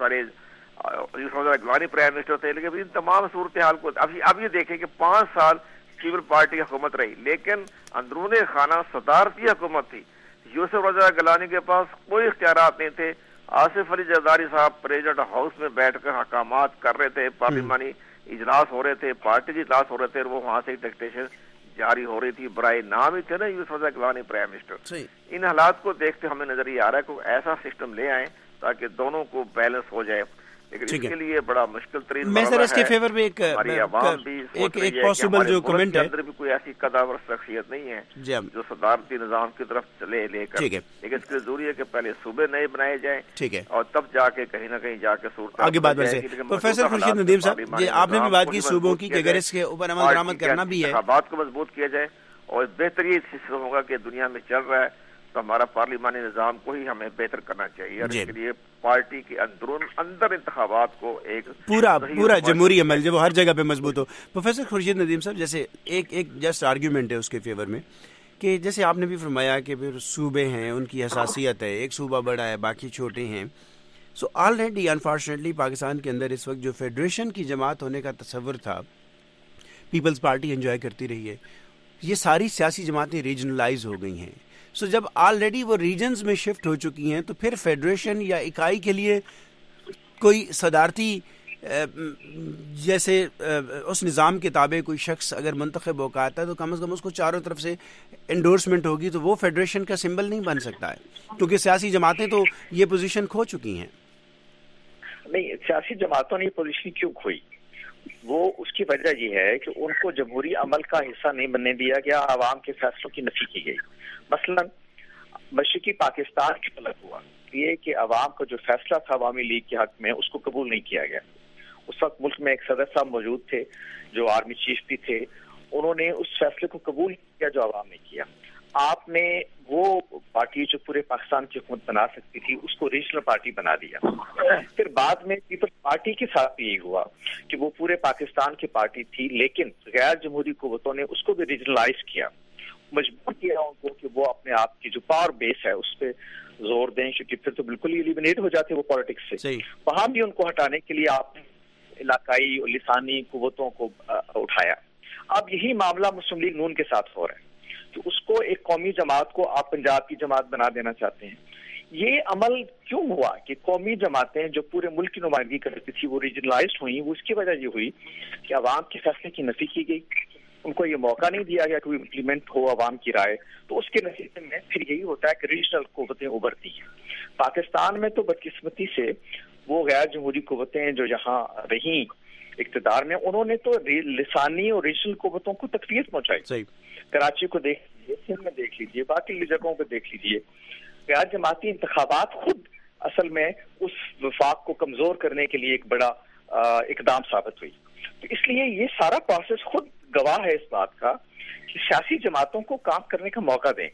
گیلانی پرائم منسٹر تھے، لیکن ان تمام صورتحال کو اب یہ دیکھیں کہ 5 سال پیپل پارٹی کی حکومت رہی لیکن اندرون خانہ صدارتی حکومت تھی۔ یوسف رضا گیلانی کے پاس کوئی اختیارات نہیں تھے، آصف علی زرداری صاحب پریزیڈنٹ ہاؤس میں بیٹھ کر حکامات کر رہے تھے، پارلیمانی اجلاس ہو رہے تھے، پارٹی کے اجلاس ہو رہے تھے، اور وہ وہاں سے ڈکٹیشن جاری ہو رہی تھی، برائے نام ہی تھے نا یوسف رضا گیلانی پرائم منسٹر۔ ان حالات کو دیکھتے ہمیں نظر یہ آ رہا ہے کہ ایسا سسٹم لے آئیں تاکہ دونوں کو بیلنس ہو جائے، لیکن اس کے لیے بڑا مشکل ترین میں سر اس کے فیور میں ایک پاسبل جو کمنٹ ہے، اندر بھی کوئی ایسی قداور شخصیت نہیں ہے جو صدارتی نظام کی طرف چلے لے کر، لیکن اس کے لیے ضروری ہے کہ پہلے صوبے نئے بنائے جائیں، ٹھیک ہے، اور تب جا کے کہیں نہ کہیں جا کے صورت آگے بات بڑھے۔ پروفیسر خورشید ندیم صاحب، آپ نے بھی بات کی صوبوں کی کہ اگر اس کے اوپر عمل درآمد کرنا بھی ہے، بات کو مضبوط کیا جائے، اور بہترین سسٹم ہوگا کہ دنیا میں چل رہا ہے تو ہمارا پارلیمانی نظام کو ہی ہمیں بہتر کرنا چاہیے، اور اس کے لیے پارٹی کے اندر انتخابات کو ایک پورا جمہوری عمل جو ہر جگہ پہ مضبوط ہو۔ پروفیسر خورشید ندیم صاحب، جیسے ایک جسٹ آرگیومنٹ ہے اس کے فیور میں کہ جیسے آپ نے بھی فرمایا کہ پھر صوبے ہیں، ان کی حساسیت ہے، ایک صوبہ بڑا ہے باقی چھوٹے ہیں، سو آلریڈی انفارچونیٹلی پاکستان کے اندر اس وقت جو فیڈریشن کی جماعت ہونے کا تصور تھا پیپلز پارٹی انجوائے کرتی رہی ہے، یہ ساری سیاسی جماعتیں ریجنلائز ہو گئی ہیں. سو جب آلریڈی وہ ریجنز میں شفٹ ہو چکی ہیں تو پھر فیڈریشن یا اکائی کے لیے کوئی صدارتی جیسے اس نظام کے تابع کوئی شخص اگر منتخب ہو کے آتا ہے تو کم از کم اس کو چاروں طرف سے انڈورسمنٹ ہوگی, تو وہ فیڈریشن کا سمبل نہیں بن سکتا ہے, کیونکہ سیاسی جماعتیں تو یہ پوزیشن کھو چکی ہیں. نہیں, سیاسی جماعتوں نے یہ پوزیشن کیوں کھوئی؟ وہ اس کی وجہ یہ ہے کہ ان کو جمہوری عمل کا حصہ نہیں بننے دیا گیا, عوام کے فیصلوں کی نفی کی گئی. مثلا مشرقی پاکستان کی طلب ہوا یہ کہ عوام کا جو فیصلہ تھا عوامی لیگ کے حق میں اس کو قبول نہیں کیا گیا. اس وقت ملک میں ایک صدر صاحب موجود تھے جو آرمی چیف بھی تھے, انہوں نے اس فیصلے کو قبول کیا جو عوام نے کیا. آپ نے وہ پارٹی جو پورے پاکستان کی حکومت بنا سکتی تھی اس کو ریجنل پارٹی بنا دیا. پھر بعد میں پیپلز پارٹی کے ساتھ بھی یہی ہوا کہ وہ پورے پاکستان کی پارٹی تھی, لیکن غیر جمہوری قوتوں نے اس کو بھی ریجنلائز کیا, مجبور کیا ان کو کہ وہ اپنے آپ کی جو پاور بیس ہے اس پہ زور دیں, کیونکہ پھر تو بالکل ہی ایلیمینیٹ ہو جاتے وہ پالیٹکس سے. وہاں بھی ان کو ہٹانے کے لیے آپ نے علاقائی اور لسانی قوتوں کو اٹھایا. اب یہی معاملہ مسلم لیگ نون کے ساتھ ہو رہا ہے کہ اس کو ایک قومی جماعت کو آپ پنجاب کی جماعت بنا دینا چاہتے ہیں. یہ عمل کیوں ہوا کہ قومی جماعتیں جو پورے ملک کی نمائندگی کرتی تھی وہ ریجنلائزڈ ہوئیں؟ وہ اس کی وجہ یہ ہوئی کہ عوام کے فیصلے کی نفی کی گئی, ان کو یہ موقع نہیں دیا گیا کہ وہ امپلیمنٹ ہو عوام کی رائے. تو اس کے نتیجے میں پھر یہی ہوتا ہے کہ ریجنل قوتیں ابھرتی ہیں. پاکستان میں تو بدقسمتی سے وہ غیر جمہوری قوتیں جو یہاں رہیں اقتدار میں, انہوں نے تو لسانی اور ریجنل قوتوں کو تقویت پہنچائی. کراچی کو دیکھ لیجیے, سندھ میں دیکھ لیجیے, باقی جگہوں پہ دیکھ لیجیے. غیر جماعتی انتخابات خود اصل میں اس وفاق کو کمزور کرنے کے لیے ایک بڑا اقدام ثابت ہوئی. تو اس لیے یہ سارا پروسیس خود گواہ ہے اس بات کا کہ سیاسی جماعتوں کو کام کرنے کا موقع دیں.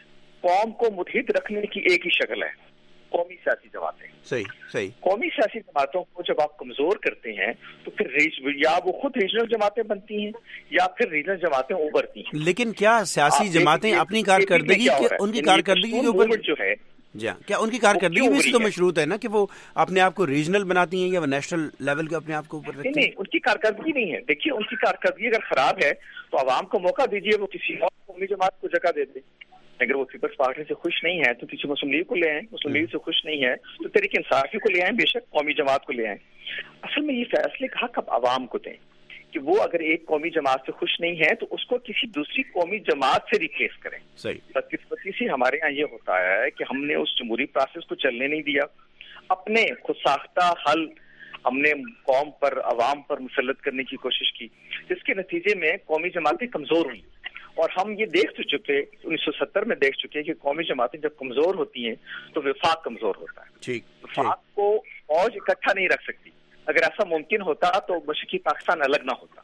قوم کو متحد رکھنے کی ایک ہی شکل ہے, قومی سیاسی جماعتیں. صحیح. قومی سیاسی جماعتوں کو جب آپ کمزور کرتے ہیں تو پھر یا وہ خود ریجنل جماعتیں بنتی ہیں یا پھر ریجنل جماعتیں ابھرتی ہیں. لیکن کیا سیاسی جماعتیں اپنی کارکردگی ان کی کارکردگی کے اوپر جو ہے کیا ان کی کارکردگی بھی تو مشروط ہے نا کہ وہ اپنے آپ کو ریجنل بناتی ہیں یا وہ نیشنل لیول کے اپنے آپ کو اوپر رکھتی ہیں؟ نہیں, ان کی کارکردگی نہیں ہے. دیکھیے ان کی کارکردگی اگر خراب ہے تو عوام کو موقع دیجیے وہ کسی اور قومی جماعت کو جگہ دے دے. اگر وہ پیپلز پارٹی سے خوش نہیں ہے تو کسی مسلم لیگ کو لے آئیں, مسلم لیگ سے خوش نہیں ہے تو تحریک انصافی کو لے آئیں, بے شک قومی جماعت کو لے آئیں. اصل میں یہ فیصلے کا حق اب عوام کو دیں کہ وہ اگر ایک قومی جماعت سے خوش نہیں ہے تو اس کو کسی دوسری قومی جماعت سے ریپلیس کریں. بدقسمتی سے ہمارے یہاں یہ ہوتا ہے کہ ہم نے اس جمہوری پروسیس کو چلنے نہیں دیا, اپنے خود ساختہ حل ہم نے قوم پر عوام پر مسلط کرنے کی کوشش کی, جس کے نتیجے میں قومی جماعتیں کمزور ہوئی. اور ہم یہ دیکھ چکے 1970 میں دیکھ چکے کہ قومی جماعتیں جب کمزور ہوتی ہیں تو وفاق کمزور ہوتا ہے. وفاق کو فوج اکٹھا نہیں رکھ سکتی. اگر ایسا ممکن ہوتا تو مشرقی پاکستان الگ نہ ہوتا.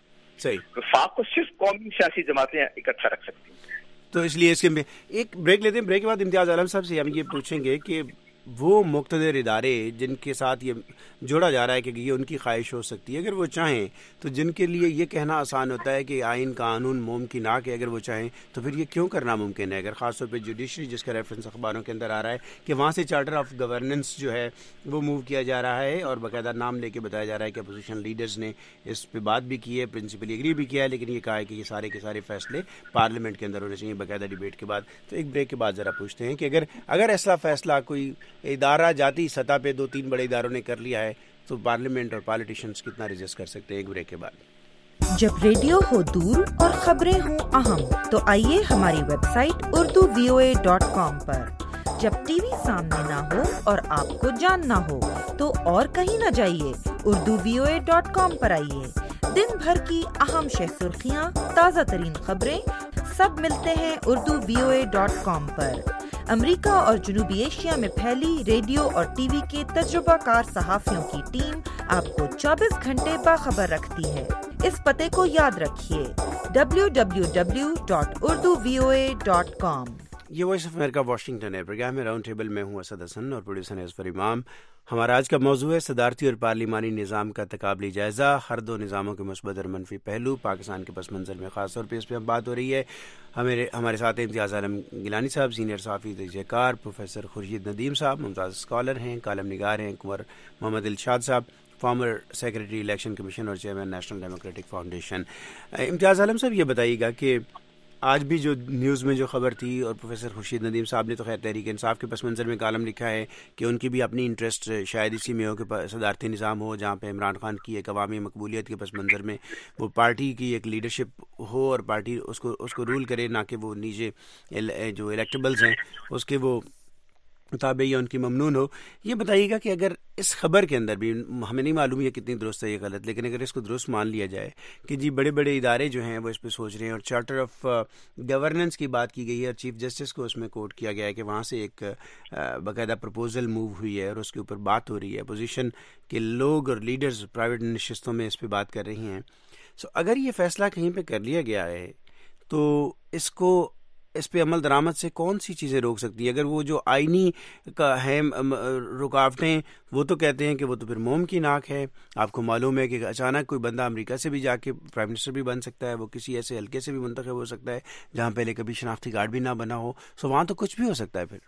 وفاق کو صرف قومی سیاسی جماعتیں اکٹھا رکھ سکتی. تو اس لیے اس کے ایک بریک لیتے ہیں. بریک کے بعد امتیاز عالم صاحب سے ہم یہ پوچھیں گے کہ وہ مقتدر ادارے جن کے ساتھ یہ جوڑا جا رہا ہے کہ یہ ان کی خواہش ہو سکتی ہے اگر وہ چاہیں, تو جن کے لیے یہ کہنا آسان ہوتا ہے کہ آئین قانون ممکن آ کے اگر وہ چاہیں تو پھر یہ کیوں کرنا ممکن ہے؟ اگر خاص طور پہ جوڈیشری جس کا ریفرنس اخباروں کے اندر آ رہا ہے کہ وہاں سے چارٹر آف گورننس جو ہے وہ موو کیا جا رہا ہے اور باقاعدہ نام لے کے بتایا جا رہا ہے کہ اپوزیشن لیڈرز نے اس پہ بات بھی کی ہے, پرنسپلی ایگری بھی کیا ہے, لیکن یہ کہا ہے کہ یہ سارے کے سارے فیصلے پارلیمنٹ کے اندر ہونے چاہیے باقاعدہ ڈیبیٹ کے بعد. تو ایک بریک کے بعد ذرا پوچھتے ہیں کہ اگر ایسا فیصلہ کوئی ادارہ جاتی سطح پہ 2-3 بڑے اداروں نے کر لیا ہے تو پارلیمنٹ اور پالیٹیشینز کتنا ریزسٹ کر سکتے ہیں؟ ایک بریک کے بعد. جب ریڈیو ہو دور اور خبریں ہوں اہم تو آئیے ہماری ویب سائٹ urduvoa.com پر. جب ٹی وی سامنے نہ ہو اور آپ کو جاننا ہو تو اور کہیں نہ جائیے, urduvoa.com پر آئیے. دن بھر کی اہم شہ سرخیاں, تازہ ترین خبریں سب ملتے ہیں urduvoa.com پر. امریکہ اور جنوبی ایشیا میں پھیلی ریڈیو اور ٹی وی کے تجربہ کار صحافیوں کی ٹیم آپ کو 24 گھنٹے باخبر رکھتی ہے. اس پتے کو یاد رکھیے www.urduvoa.com. یہ وائس آف امریکہ واشنگٹن ہے. پروگرام میں راؤنڈ ٹیبل میں ہوں اسد حسن اور پروڈیوسر اظفر امام. ہمارا آج کا موضوع ہے صدارتی اور پارلیمانی نظام کا تقابلی جائزہ, ہر دو نظاموں کے مثبت اور منفی پہلو, پاکستان کے پس منظر میں خاص طور پہ اس پہ ہم بات ہو رہی ہے. ہمارے ساتھ امتیاز عالم گیلانی صاحب, سینئر صحافی تجزیہ کار, پروفیسر خورشید ندیم صاحب ممتاز اسکالر ہیں, کالم نگار ہیں, کنور Muhammad Dilshad Sahab former secretary election commission اور chairman national democratic foundation. Imtiaz Alam صاحب یہ بتائیے گا کہ آج بھی جو نیوز میں جو خبر تھی، اور پروفیسر خورشید ندیم صاحب نے تو خیر تحریک انصاف کے پس منظر میں کالم لکھا ہے کہ ان کی بھی اپنی انٹرسٹ شاید اسی میں ہو کہ صدارتی نظام ہو جہاں پہ عمران خان کی ایک عوامی مقبولیت کے پس منظر میں وہ پارٹی کی ایک لیڈرشپ ہو اور پارٹی اس کو رول کرے، نہ کہ وہ نیچے جو الیکٹیبلز ہیں اس کے وہ مطابق یا ان کی ممنون ہو. یہ بتائیے گا کہ اگر اس خبر کے اندر بھی ہمیں نہیں معلوم ہے کتنی درست ہے یہ غلط، لیکن اگر اس کو درست مان لیا جائے کہ جی بڑے بڑے ادارے جو ہیں وہ اس پہ سوچ رہے ہیں، اور چارٹر آف گورننس کی بات کی گئی ہے اور چیف جسٹس کو اس میں کوٹ کیا گیا ہے کہ وہاں سے ایک باقاعدہ پروپوزل موو ہوئی ہے اور اس کے اوپر بات ہو رہی ہے، اپوزیشن کے لوگ اور لیڈرز پرائیویٹ نشستوں میں اس پہ بات کر رہی ہیں. سو اگر یہ فیصلہ کہیں پہ کر لیا گیا ہے تو اس پہ عمل درآمد سے کون سی چیزیں روک سکتی ہیں؟ اگر وہ جو آئینی کا ہے رکاوٹیں، وہ تو کہتے ہیں کہ وہ تو پھر موم کی ناک ہے. آپ کو معلوم ہے کہ اچانک کوئی بندہ امریکہ سے بھی جا کے پرائم منسٹر بھی بن سکتا ہے، وہ کسی ایسے حلقے سے بھی منتخب ہو سکتا ہے جہاں پہلے کبھی شناختی کارڈ بھی نہ بنا ہو. سو وہاں تو کچھ بھی ہو سکتا ہے. پھر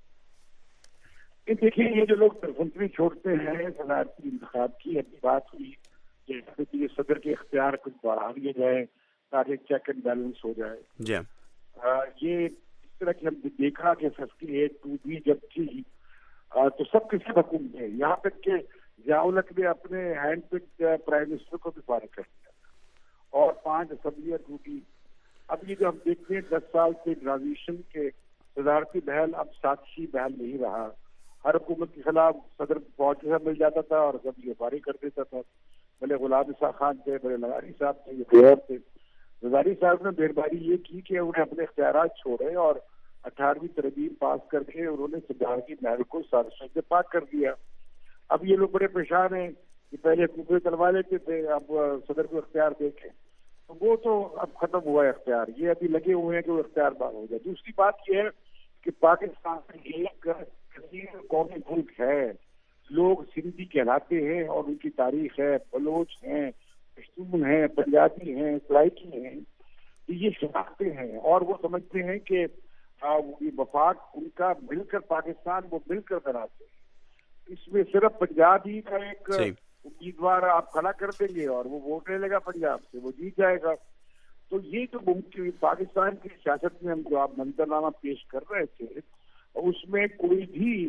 دیکھیے یہ جو لوگ سرفنتری چھوڑتے ہیں صدارتی انتخاب کی، ابھی بات ہوئی کہ صدر کے اختیار کچھ بڑھا دیے جائے تاکہ چیک اینڈ بیلنس ہو جائے. جی یہ اس طرح کی ہم نے دیکھا کہ 58(2)B جب تھی تو سب کس کی حکومت ہے، یہاں تک کہ ضیاء الحق نے اپنے ہینڈ پک پرائم منسٹر کو بھی فارغ کر دیا اور 5 اسمبلیاں ٹوٹی. اب یہ جو ہم دیکھتے ہیں 10 سال سے ٹرانزیشن کے صدارتی بحل اب ساتھی بحل نہیں رہا. ہر حکومت کے خلاف صدر فوج سے مل جاتا تھا اور اسمبلی فارغ کر دیتا تھا. بھلے غلام اسحاق خان تھے، بھلے لغاری صاحب تھے، یہ اور تھے. لغاری صاحب نے مہربانی یہ کی کہ انہیں اپنے اختیارات چھوڑے اور 18ویں ترمیم پاس کر کے انہوں نے صدارتی محل کو سازشوں سے پاک کر دیا. اب یہ لوگ بڑے پریشان ہیں کہ پہلے حکومتیں چلوا لیتے تھے، اب صدر کو اختیار دیکھیں تو وہ تو اب ختم ہوا ہے اختیار. یہ ابھی لگے ہوئے ہیں کہ وہ اختیار بار ہو جائے. دوسری بات یہ ہے کہ پاکستان ایک کثیر قومی ملک ہے، لوگ سندھی کہلاتے ہیں اور ان کی تاریخ ہے، بلوچ ہیں، پشتون ہیں، پنجابی ہیں، سرائکی ہیں، یہ شناختے ہیں اور وہ سمجھتے ہیں کہ وفاق ان کا مل کر پاکستان وہ مل کر بناتے ہیں. اس میں صرف پنجاب ہی کا ایک امیدوار آپ کھڑا کر دیں گے اور وہ ووٹ لے لے گا پنجاب سے، وہ جیت جائے گا. تو یہ جو ممکن پاکستان کی سیاست میں ہم جو آپ منظرنامہ پیش کر رہے تھے اس میں کوئی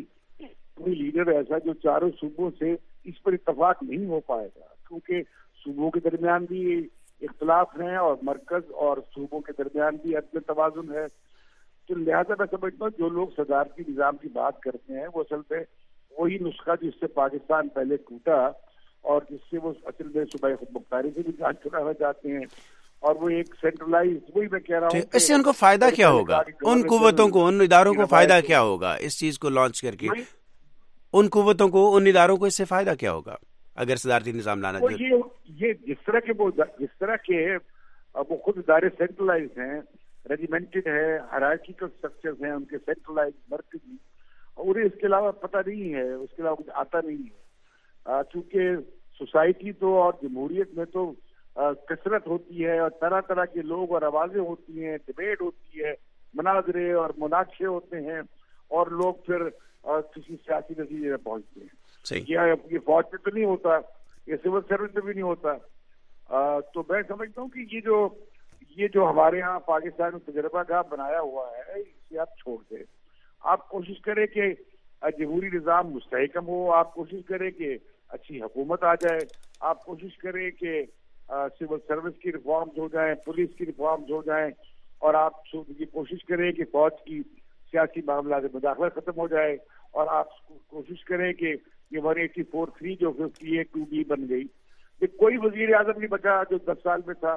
لیڈر ایسا جو چاروں صوبوں سے اس پر اتفاق نہیں ہو پائے گا، کیونکہ صوبوں کے درمیان بھی اختلاف ہیں اور مرکز اور صوبوں کے درمیان بھی عدم توازن ہے. تو لہذا میں سمجھتا ہوں جو لوگ صدارتی نظام کی بات کرتے ہیں وہ اصل میں وہی نسخہ جس سے پاکستان پہلے ٹوٹا اور جس سے وہ اصل میں صوبائی خود مختاری سے بھی جان چھڑانا چاہتے ہیں، اور وہ ایک سینٹرلائز، وہی میں کہہ رہا ہوں اس سے ان کو فائدہ کیا ہوگا؟ ان قوتوں کو، ان اداروں کو فائدہ کیا ہوگا اس چیز کو لانچ کر کے؟ ان قوتوں کو، ان اداروں کو اس سے فائدہ کیا ہوگا اگر صدارتی نظام لانا چاہتے؟ یہ جس طرح کے وہ خود ادارے سینٹرلائز ہیں، ریجیمنٹڈ ہے، ہائرارکیکل سٹرکچرز ہیں ان کے سینٹرلائز مرکزی، انہیں اس کے علاوہ پتہ نہیں ہے، اس کے علاوہ کچھ آتا نہیں ہے. کیونکہ سوسائٹی تو اور جمہوریت میں تو کثرت ہوتی ہے اور طرح طرح کے لوگ اور آوازیں ہوتی ہیں، ڈبیٹ ہوتی ہے، مناظرے اور مناقشے ہوتے ہیں اور لوگ پھر کسی سیاسی نتیجے میں پہنچتے ہیں. یہ فوج میں تو نہیں ہوتا، یہ سول سروس میں بھی نہیں ہوتا. تو میں سمجھتا ہوں کہ یہ جو ہمارے ہاں پاکستان میں تجربہ گاہ بنایا ہوا ہے اسے آپ چھوڑ دیں. آپ کوشش کریں کہ جمہوری نظام مستحکم ہو، آپ کوشش کریں کہ اچھی حکومت آ جائے، آپ کوشش کریں کہ سول سروس کی ریفارمز ہو جائیں، پولیس کی ریفارمز ہو جائیں، اور آپ یہ کوشش کریں کہ فوج کی سیاسی معاملات میں مداخلت ختم ہو جائے، اور آپ کوشش کریں کہ یہ 184(3) جو 58(2)B بن گئی. یہ کوئی وزیر اعظم نہیں بچا جو 10 سال میں تھا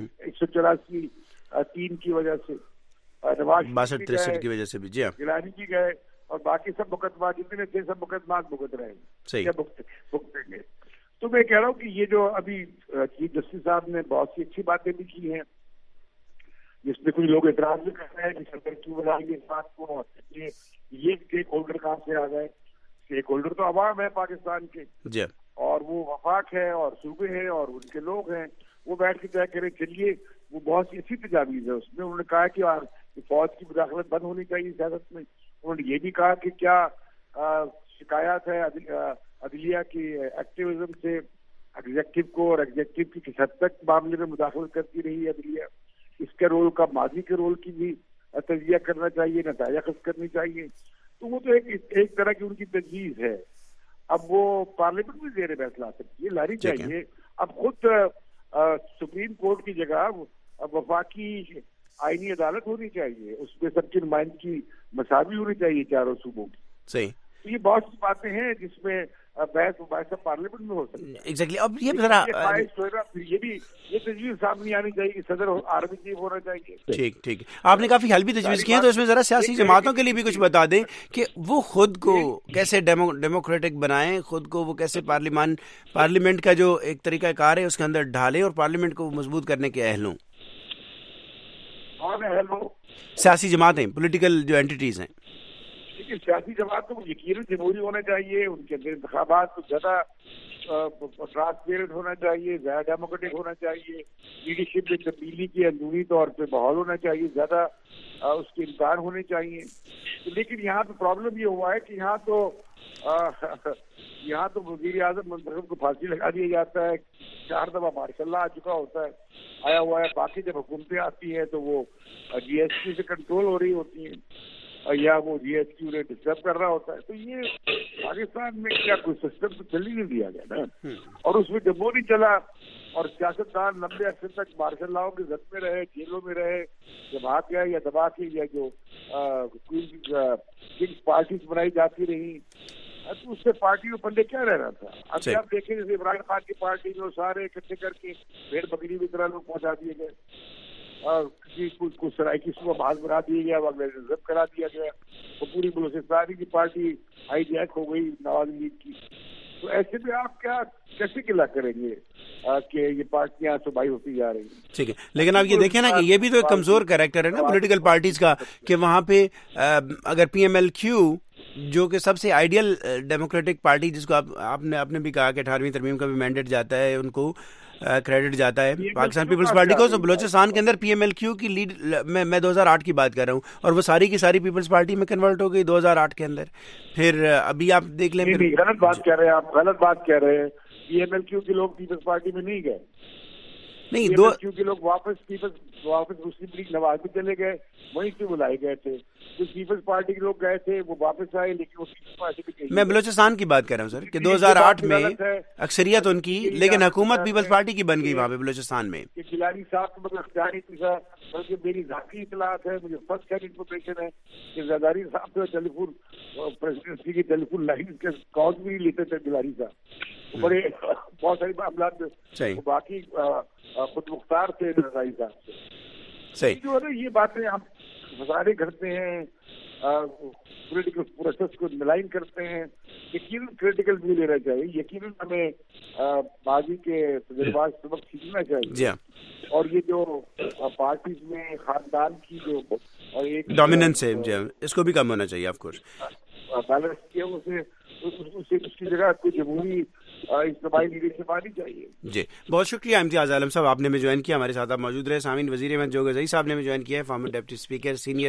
184(3) کی وجہ سے، نواز 62-63 کی وجہ سے بھی. جی ہاں، گیلانی جی گئے اور باقی سب مقدمات جتنے تھے سب مقدمات بھگت رہے ہیں، بھگتیں گے. تو میں کہہ رہا ہوں کہ یہ جو ابھی چیف جسٹس صاحب نے بہت سی اچھی باتیں بھی کی ہیں، جس میں کچھ لوگ اعتراض بھی کر رہے ہیں کہ صدر کیوں بنائیں گے اس بات کو، یہ اسٹیک ہولڈر کہاں سے آ گئے. اسٹیک ہولڈر تو عوام ہے پاکستان کے، اور وہ وفاق ہے اور صوبے ہیں اور ان کے لوگ ہیں، وہ بیٹھ کے طے کریں. چلیے وہ بہت سی اچھی تجاویز ہے اس میں. انہوں نے کہا کہ فوج کی مداخلت بند ہونی چاہیے سیاست میں. انہوں نے یہ بھی کہا کہ کیا شکایات ہے عدلیہ کی ایکٹیویزم سے ایگزیکٹو کو، اور ایگزیکٹو کی کس حد تک معاملے میں مداخلت کرتی رہی ہے عدلیہ. اس کے رول کا، ماضی کے رول کی بھی تجزیہ کرنا چاہیے، نتائج اخذ کرنی چاہیے. تو وہ تو ایک طرح کی ان کی تجویز ہے. اب وہ پارلیمنٹ میں زیر بحث لا سکتی ہے، لانی چاہیے. اب خود سپریم کورٹ کی جگہ وفاقی آئینی عدالت ہونی چاہیے، اس میں سب کی نمائندگی مساوی ہونی چاہیے چاروں صوبوں کی. صحیح. تو یہ بہت سی باتیں ہیں جس میں بحث مباحثہ پارلیمنٹ میں ہو سکتا ہے. ایگزیکٹلی. اب یہ ذرا یہ تجویز سامنے آنی چاہیے کہ صدر آرمی چیف ہونا چاہیے. ٹھیک ٹھیک. آپ نے کافی حل بھی تجویز کی ہیں، تو اس میں ذرا سیاسی جماعتوں کے لیے بھی کچھ بتا دیں کہ وہ خود کو کیسے ڈیموکریٹک بنائیں، خود کو وہ کیسے پارلیمنٹ کا جو ایک طریقہ کار ہے اس کے اندر ڈھالیں اور پارلیمنٹ کو مضبوط کرنے کے اہل ہوں. سیاسی جماعتیں، پولیٹیکل جو اینٹیٹیز ہیں. سیاسی جماعت کو یقیناً جمہوری ہونا چاہیے، ان کے انتخابات کو زیادہ ٹرانسپیرنٹ ہونا چاہیے، زیادہ ڈیموکریٹک ہونا چاہیے، لیڈرشپ میں تبدیلی کی اندرونی طور پہ ماحول ہونا چاہیے، زیادہ اس کے امکان ہونے چاہیے. لیکن یہاں تو پرابلم یہ ہوا ہے کہ یہاں تو وزیر اعظم منتخب کو پھانسی لگا دیا جاتا ہے، 4 دفعہ ماشاء اللہ آ چکا ہوتا ہے، آیا ہوا ہے. باقی جب حکومتیں آتی ہیں تو وہ جی ایس ٹی سے کنٹرول ہو رہی ہوتی ہیں یا وہ جی ایس ٹی انہیں ڈسٹرب کر رہا ہوتا ہے. تو یہ پاکستان میں کیا کوئی سسٹم تو چل ہی نہیں دیا گیا نا، اور اس میں جب وہ نہیں چلا اور سیاستدان لمبے عرصے تک مارشل لاؤ کے زد میں رہے، جیلوں میں رہے، جماعت گئے یا دبا کے یا جو کنگز پارٹیز بنائی جاتی رہی، تو اس سے پارٹی کو پلے کیا رہ رہا تھا. اب آپ دیکھیں جیسے عمران خان کی پارٹی میں سارے اکٹھے کر کے بھیڑ بکری کی طرح لوگ پہنچا دیے گئے، اور کسی سرائکی صوبہ بحال بنا دیا گیا، ضبط کرا دیا گیا. وہ پوری بلوچستانی کی پارٹی ہائی جیک ہو گئی نواز لیگ کی. تو ایسے میں آپ کیسے قلعہ کریں گے کہ یہ پارٹیاں صوبائی ہوتی جا رہی ہیں. ٹھیک ہے. لیکن آپ یہ دیکھیں نا کہ یہ بھی تو ایک کمزور کریکٹر ہے نا پولیٹیکل پارٹیز کا، کہ وہاں پہ اگر پی ایم ایل کیو جو کہ سب سے آئیڈیل ڈیموکریٹک پارٹی، جس کو آپ نے بھی کہا کہ 18ویں ترمیم کا بھی مینڈیٹ جاتا ہے، ان کو کریڈٹ جاتا ہے پاکستان پیپلز پارٹی کو. تو بلوچستان کے اندر پی ایم ایل کیو کی لیڈ میں 2008 کی بات کر رہا ہوں، اور وہ ساری کی ساری پیپلز پارٹی میں کنورٹ ہو گئی 2008 کے اندر. پھر ابھی آپ دیکھ لیں. غلط بات کہہ رہے ہیں آپ، غلط بات کہہ رہے ہیں. پی ایم ایل کیو کے لوگ پیپلز پارٹی میں نہیں گئے، نہیں کیونکہ لوگ واپس مسلم لیگ نواز میں چلے گئے، وہیں سے بلائے گئے تھے. جو پیپلز پارٹی کے لوگ گئے تھے وہ واپس آئے، لیکن وہ پیپلز پارٹی میں میں بلوچستان کی بات کر رہا ہوں سر، کہ 2008 میں اکثریت ان کی، لیکن حکومت پیپلز پارٹی کی بن گئی وہاں پہ بلوچستان میں. گیلانی صاحب کو مطلب اختیاری تھا، بلکہ میری ذاتی اطلاعات ہے، مجھے فرسٹ ہینڈ انفارمیشن ہے کہ زرداری صاحب جو ٹیلی فون پریزیڈنسی کی ٹیلی فون لائن کے کال بھی لیتے تھے گیلانی صاحب. بڑے بہت ساری معاملات باقی خود مختار تھے رضائی صاحب سے. جو ہے نا یہ باتیں ہم مظاہرے کرتے ہیں، پولیٹیکل پروسیس کو ملائن کرتے ہیں. یقیناً کریٹیکل ویو لینا چاہیے، یقیناً ہمیں ماضی کے تجربات سبق سیکھنا چاہیے. اور یہ جو پارٹیز میں خاندان کی جو ایک ڈومیننس ہے اس کو بھی کم ہونا چاہیے. آف کورس بیلنس کیا اس کی جگہ کوئی جمہوری اجتماعی لیڈرشپ آنی چاہیے. جی بہت شکریہ امتیاز عالم صاحب، آپ نے میں جوائن کیا، ہمارے ساتھ آپ موجود رہے. سامعین، وزیر احمد جوگزئی صاحب نے میں جوائن کیا ہے، فارمر ڈپٹی اسپیکر، سینئر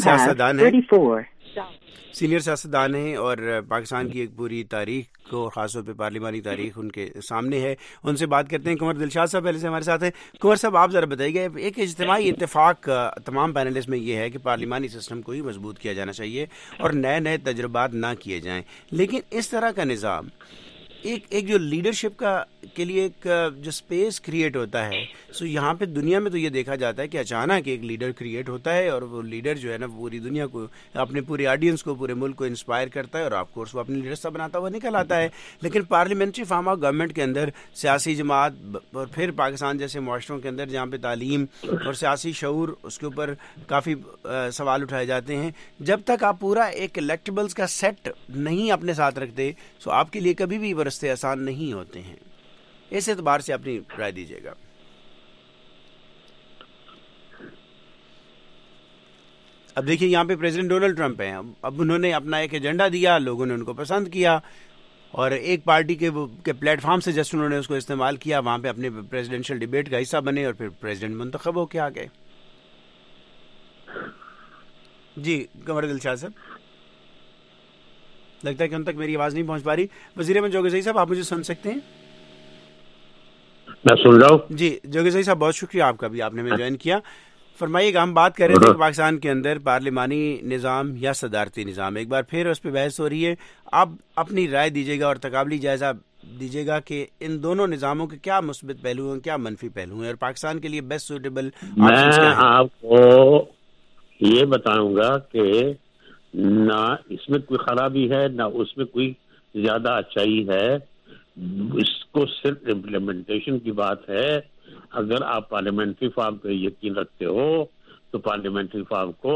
سیاستدان ہیں اور پاکستان کی ایک پوری تاریخ کو، خاص طور پہ پارلیمانی تاریخ ان کے سامنے ہے. ان سے بات کرتے ہیں. کنور دلشاد صاحب پہلے سے ہمارے ساتھ ہیں. کنور صاحب، آپ ذرا بتائیے گا، ایک اجتماعی اتفاق تمام پینلسٹ میں یہ ہے کہ پارلیمانی سسٹم کو ہی مضبوط کیا جانا چاہیے اور نئے تجربات نہ کیے جائیں، لیکن اس طرح کا نظام ایک جو لیڈرشپ کا کے لیے ایک جو سپیس کریٹ ہوتا ہے، سو یہاں پہ دنیا میں تو یہ دیکھا جاتا ہے کہ اچانک ایک لیڈر کریٹ ہوتا ہے اور وہ لیڈر جو ہے نا پوری دنیا کو، اپنے پوری آڈینس کو، پورے ملک کو انسپائر کرتا ہے اور آف کورس وہ اپنی لیڈرشپ بناتا ہوا نکل آتا ہے. لیکن پارلیمنٹری فارم آف گورنمنٹ کے اندر سیاسی جماعت اور پھر پاکستان جیسے معاشروں کے اندر جہاں پہ تعلیم اور سیاسی شعور، اس کے اوپر کافی سوال اٹھائے جاتے ہیں. جب تک آپ پورا ایک الیکٹیبلز کا سیٹ نہیں اپنے ساتھ رکھتے، سو آپ کے لیے کبھی بھی وہ رستے آسان نہیں ہوتے ہیں. اس اعتبار سے اپنی رائے دیجیے گا. اب دیکھیے یہاں پہ پریزیڈنٹ ڈونلڈ ٹرمپ ہیں، اب انہوں نے اپنا ایک ایجنڈا دیا، لوگوں نے ان کو پسند کیا اور ایک پارٹی کے پلیٹ فارم سے جسٹ انہوں نے اس کو استعمال کیا، وہاں پہ اپنے پریزیڈنشل ڈیبیٹ کا حصہ بنے اور پھر پریزیڈنٹ منتخب ہو کے آ گئے. جی کنور دلشاد صاحب، لگتا ہے کہ ان تک میری آواز نہیں پہنچ پا رہی. وزیر احمد جوگزئی صاحب، آپ مجھے سن سکتے ہیں؟ میں سن رہا ہوں. جی جوگزئی صاحب، بہت شکریہ آپ کا بھی، آپ نے میں جوائن کیا. فرمائیے گا، ہم بات کر رہے تھے کہ پاکستان کے اندر پارلیمانی نظام یا صدارتی نظام، ایک بار پھر اس پہ بحث ہو رہی ہے. آپ اپنی رائے دیجیے گا اور تقابلی جائزہ دیجیے گا کہ ان دونوں نظاموں کے کیا مثبت پہلو ہیں، کیا منفی پہلو ہیں، اور پاکستان کے لیے بیسٹ سوٹیبل آپشنز کیا ہیں. میں آپ کو یہ بتاؤں گا کہ نہ اس میں کوئی خرابی ہے نہ اس میں کوئی زیادہ اچھائی ہے. اس کو صرف امپلیمنٹیشن کی بات ہے. اگر آپ پارلیمنٹری فارم پہ یقین رکھتے ہو تو پارلیمنٹری فارم کو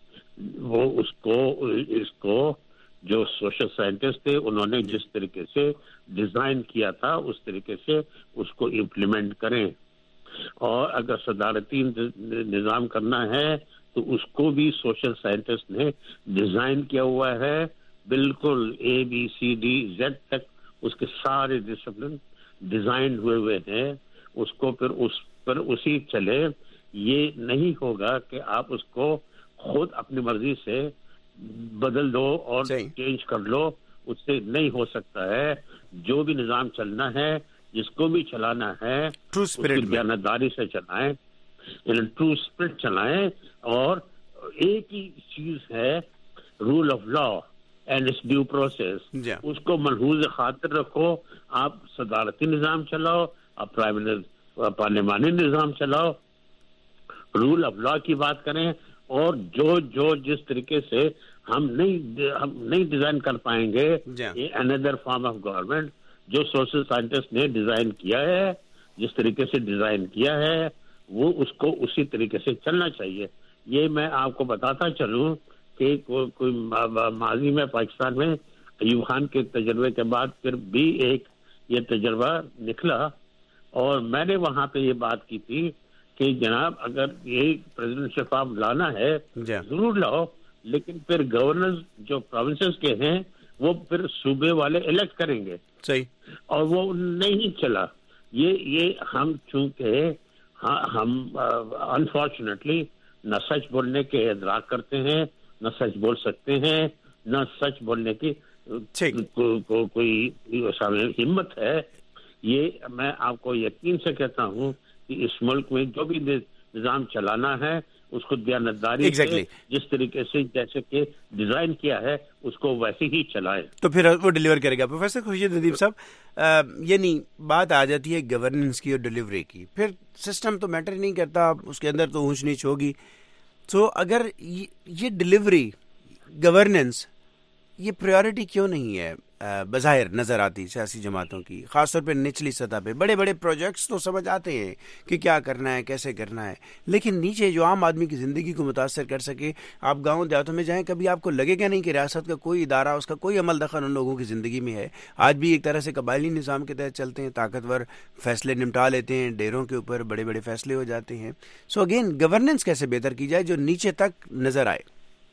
اس کو جو سوشل سائنٹسٹ تھے انہوں نے جس طریقے سے ڈیزائن کیا تھا اس طریقے سے اس کو امپلیمنٹ کریں. اور اگر صدارتی نظام کرنا ہے تو اس کو بھی سوشل سائنٹسٹ نے ڈیزائن کیا ہوا ہے، بالکل ABCD Z تک اس کے سارے ڈسپلن ڈیزائن ہوئے ہیں. اس کو پھر اس پر اسی چلے. یہ نہیں ہوگا کہ آپ اس کو خود اپنی مرضی سے بدل دو اور چینج کر لو، اس سے نہیں ہو سکتا ہے. جو بھی نظام چلنا ہے، جس کو بھی چلانا ہے، اس کی دیانتداری سے چلائیں، ٹرو اسپرٹ چلائیں. اور ایک ہی چیز ہے rule of law and its due process, اس کو ملحوظ خاطر رکھو. آپ صدارتی نظام چلاؤ، آپ پارلیمانی نظام چلاؤ، رول آف لا کی بات کریں. اور جو جس طریقے سے ہم نہیں ڈیزائن کر پائیں گے یہ اندر فارم آف گورنمنٹ جو سوشل سائنٹسٹ نے ڈیزائن کیا ہے، جس طریقے سے ڈیزائن کیا ہے وہ اس کو اسی طریقے سے چلنا چاہیے. یہ میں آپ کو بتاتا چلوں کہ کوئی ماضی میں پاکستان میں ایوب خان کے تجربے کے بعد پھر بھی ایک یہ تجربہ نکلا، اور میں نے وہاں پہ یہ بات کی تھی کہ جناب اگر یہ پریزیڈنشل فارم لانا ہے ضرور لاؤ، لیکن پھر گورنرز جو پروونسز کے ہیں وہ پھر صوبے والے الیکٹ کریں گے. صحیح. اور وہ نہیں چلا. یہ ہم چونکہ ہم انفارچونیٹلی نہ سچ بولنے کے ادراک کرتے ہیں، نہ سچ بول سکتے ہیں، نہ سچ بولنے کی کوئی ہمت ہے. یہ میں آپ کو یقین سے کہتا ہوں کہ اس ملک میں جو بھی نظام چلانا ہے اس کو دیانتداری سے جس طریقے سے جیسے کہ ڈیزائن کیا ہے اس کو ویسے ہی چلائے تو پھر وہ ڈیلیور کرے گا. پروفیسر خورشید ندیم صاحب، یعنی بات آ جاتی ہے گورننس کی اور ڈیلیوری کی، پھر سسٹم تو میٹر نہیں کرتا، اس کے اندر تو اونچ نیچ ہوگی. تو اگر یہ ڈیلیوری گورننس یہ پریورٹی کیوں نہیں ہے بظاہر نظر آتی سیاسی جماعتوں کی، خاص طور پہ نچلی سطح پہ؟ بڑے بڑے پروجیکٹس تو سمجھ آتے ہیں کہ کیا کرنا ہے، کیسے کرنا ہے، لیکن نیچے جو عام آدمی کی زندگی کو متاثر کر سکے. آپ گاؤں دیہاتوں میں جائیں، کبھی آپ کو لگے گا نہیں کہ ریاست کا کوئی ادارہ، اس کا کوئی عمل دخل ان لوگوں کی زندگی میں ہے. آج بھی ایک طرح سے قبائلی نظام کے تحت چلتے ہیں، طاقتور فیصلے نمٹا لیتے ہیں، ڈیروں کے اوپر بڑے بڑے فیصلے ہو جاتے ہیں. سو اگین گورننس کیسے بہتر کی جائے جو نیچے تک نظر آئے؟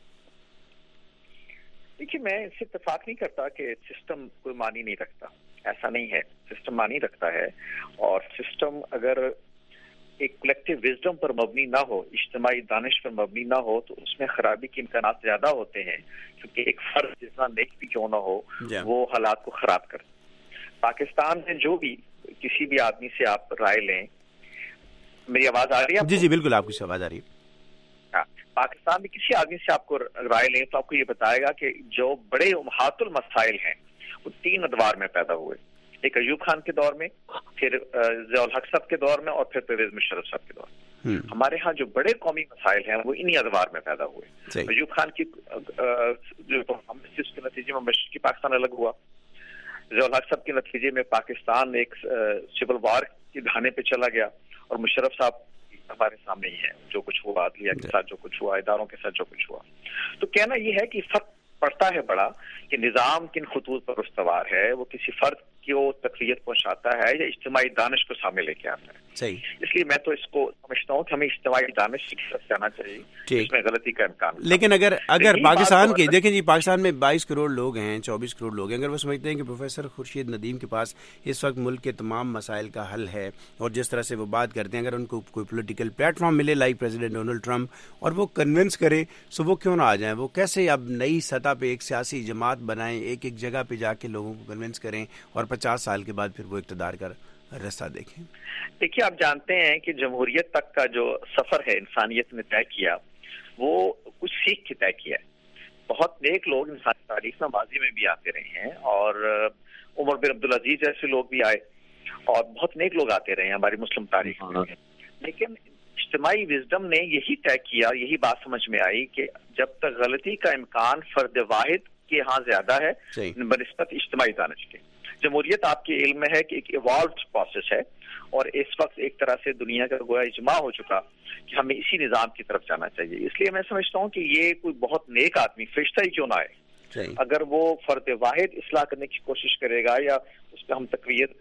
دیکھیے، میں اس سے اتفاق نہیں کرتا کہ سسٹم کوئی معنی نہیں رکھتا. ایسا نہیں ہے، سسٹم معنی رکھتا ہے. اور سسٹم اگر ایک کلیکٹیو وزڈم پر مبنی نہ ہو، اجتماعی دانش پر مبنی نہ ہو، تو اس میں خرابی کے امکانات زیادہ ہوتے ہیں، کیونکہ ایک فرد جتنا نیک بھی کیوں نہ ہو وہ حالات کو خراب کرتا. پاکستان میں جو بھی کسی بھی آدمی سے آپ رائے لیں، میری آواز آ رہی ہے؟ جی بالکل آپ کی آواز آ رہی ہے. پاکستان میں کسی آدمی سے آپ کو رائے لیں تو آپ کو یہ بتائے گا کہ جو بڑے امہات المسائل ہیں وہ 3 ادوار میں پیدا ہوئے. ایک ایوب خان کے دور میں، پھر ضیاء الحق صاحب کے دور میں، اور پھر پرویز مشرف صاحب کے دور میں. ہمارے ہاں جو بڑے قومی مسائل ہیں وہ انہی ادوار میں پیدا ہوئے. ایوب خان کی جو اس کے نتیجے میں مشرقی پاکستان الگ ہوا. ضیاء الحق صاحب کے نتیجے میں پاکستان ایک سول وار کے دھانے پہ چلا گیا. اور مشرف صاحب ہمارے سامنے ہی ہے، جو کچھ ہوا عدلیہ کے ساتھ، جو کچھ ہوا اداروں کے ساتھ، جو کچھ ہوا. تو کہنا یہ ہے کہ فرق پڑتا ہے بڑا کہ نظام کن خطوط پر استوار ہے، وہ کسی فرد کو تکلیف پہنچاتا ہے یا اجتماعی دانش کو سامنے لے کے آتا ہے. صحیح. اس لیے میں تو اس کو سمجھتا ہوں کہ ہمیں اجتماعی دانش کی طرف جانا چاہیے، اس میں غلطی کا امکان. لیکن اگر پاکستان کے دیکھیں جی، پاکستان میں 22 کروڑ لوگ ہیں، 24 کروڑ لوگ ہیں. اگر وہ سمجھتے ہیں کہ پروفیسر خورشید ندیم کے پاس اس وقت ملک کے تمام مسائل کا حل ہے، اور جس طرح سے وہ بات کرتے ہیں، اگر ان کو کوئی پولیٹیکل پلیٹ فارم ملے لائک پریزیڈنٹ ڈونلڈ ٹرمپ اور وہ کنونس کرے، سو وہ کیوں نہ آ جائیں؟ وہ کیسے اب نئی سطح پہ ایک سیاسی جماعت بنائیں، ایک جگہ پہ جا کے لوگوں کو کنونس کریں، اور 50 سال کے بعد پھر وہ اقتدار रास्ता देखें? देखिए, आप जानते हैं कि जमहूरियत तक का जो सफर है इंसानियत ने तय किया, वो कुछ सीख के तय किया है। बहुत नेक लोग इंसानी तारीख में माजी में भी आते रहे हैं, और उमर बिन अब्दुल अजीज जैसे लोग भी आए, और बहुत नेक लोग आते रहे हैं हमारी मुस्लिम तारीख में। लेकिन इज्तिमाई विजडम ने यही तय किया, यही बात समझ में आई कि जब तक गलती का इम्कान फर्द वाहिद के यहाँ ज्यादा है बनिस्बत इज्तिमाई दानिश के। जमहूरियत आपके इल्म में है कि एक इवॉल्व्ड प्रोसेस है, और इस वक्त एक तरह से दुनिया का गोया इजमा हो चुका कि हमें इसी निजाम की तरफ जाना चाहिए। इसलिए मैं समझता हूँ कि ये कोई बहुत नेक आदमी, फरिश्ता ही क्यों ना आए, अगर वो फर्द वाहिद इस्लाह करने की कोशिश करेगा या उस पर हम तकवीयत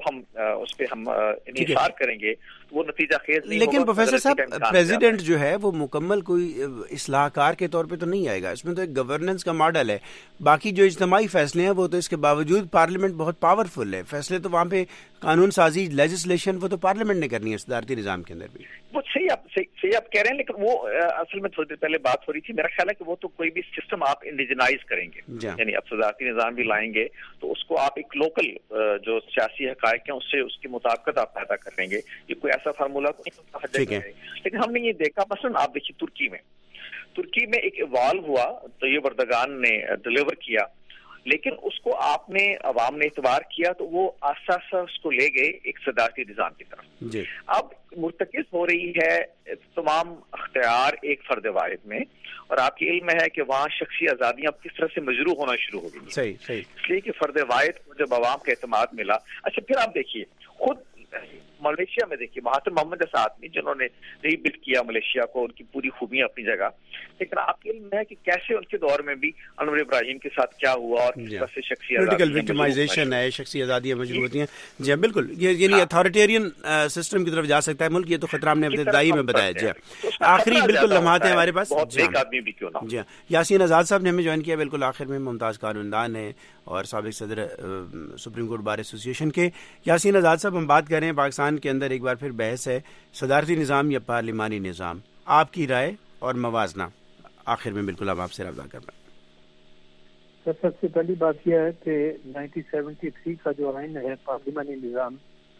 उस पर हम इन्हिसार करेंगे, तो वो नतीजा खेज नहीं। लेकिन प्रोफेसर साहब, प्रेसिडेंट जो है वो मुकम्मल कोई इस्लाहकार के तौर पे तो नहीं आएगा, इसमें तो एक गवर्नेंस का मॉडल है। बाकी जो इज्तिमाई फैसले हैं वो तो इसके बावजूद पार्लियामेंट बहुत पावरफुल है, फैसले तो वहाँ पे कानून साजी लेजिस्लेशन वो तो पार्लियामेंट ने करनी है सदारती निज़ाम के अंदर भी। वो सही आप कह रहे हैं, लेकिन वो असल में थोड़ी देर पहले बात हो रही थी, मेरा ख्याल है कि वो तो कोई भी सिस्टम आप इंडिजनाइज करेंगे, यानी आप सदारती निज़ाम भी लाएंगे तो उसको आप एक लोकल जो सियासी हकायक हैं उससे उसकी मुताबिकत आप पैदा करेंगे। ये कोई ऐसा फार्मूला तो नहीं होता है, लेकिन हमने ये देखा, मसलन आप देखिए तुर्की में एक इवॉल्व हुआ तो ये वर्दगान ने डिलीवर किया, लेकिन उसको आपने अवाम ने इतबार किया तो वो आस्ता आस्ता उसको ले गए एक सदारती निज़ाम की तरफ। अब मुर्तकिज हो रही है तमाम अख्तियार एक फर्द वाहिद में, और आपकी इल्म है कि वहाँ शख्सी आज़ादियाँ किस तरह से मजरू होना शुरू हो गई। सही इसलिए कि फर्द वाहिद को जब अवाम का एतमाद मिला। अच्छा, फिर आप देखिए खुद मलेशिया में देखिए महातिर मोहम्मद जैसा आदमी जिन्होंने रीबिल्ड किया मलेशिया को, उनकी पूरी खूबियां अपनी जगह, लेकिन आपके इल्म है कि कैसे उनके दौर में भी अनवर इब्राहिम के साथ क्या हुआ और किस तरह से शख्सी पॉलिटिकल विक्टिमाइजेशन है, शख्सी आज़ादियाँ मजबूर होती हैं। जी बिल्कुल, ये अथॉरिटेरियन सिस्टम की तरफ जा सकता है मुल्क, ये तो खतरा हमने अपने दाई में बताया। जी आखिरी बिल्कुल लम्हात है हमारे पास। आदमी भी क्यों ना। जी यासीन आज़ाद साहब ने हमें ज्वाइन किया बिल्कुल आखिर में, मुमताज़ कानूनदान है और साबिक सदर सुप्रीम कोर्ट बार एसोसिएशन के। यासीन आज़ाद साहब, हम बात कर रहे हैं पाकिस्तान के अंदर एक बार फिर बहस है सदारती निज़ाम या पार्लिमानी निज़ाम, आपकी राय और मवाजना आखिर में बिल्कुल अब आपसे रब्ता कर रहे हैं। सबसे पहली बात यह है कि 1973 का जो आइन है पार्लिमानी निज़ाम,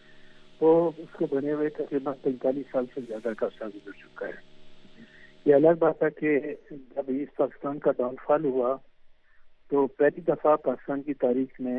वो उसको बने हुए तकरीबन 45 साल से ज्यादा का अर्सा गुजर चुका है। ये अलग बात है कि जब ईस्ट पाकिस्तान का डाउनफॉल हुआ तो पहली दफा पाकिस्तान की तारीख में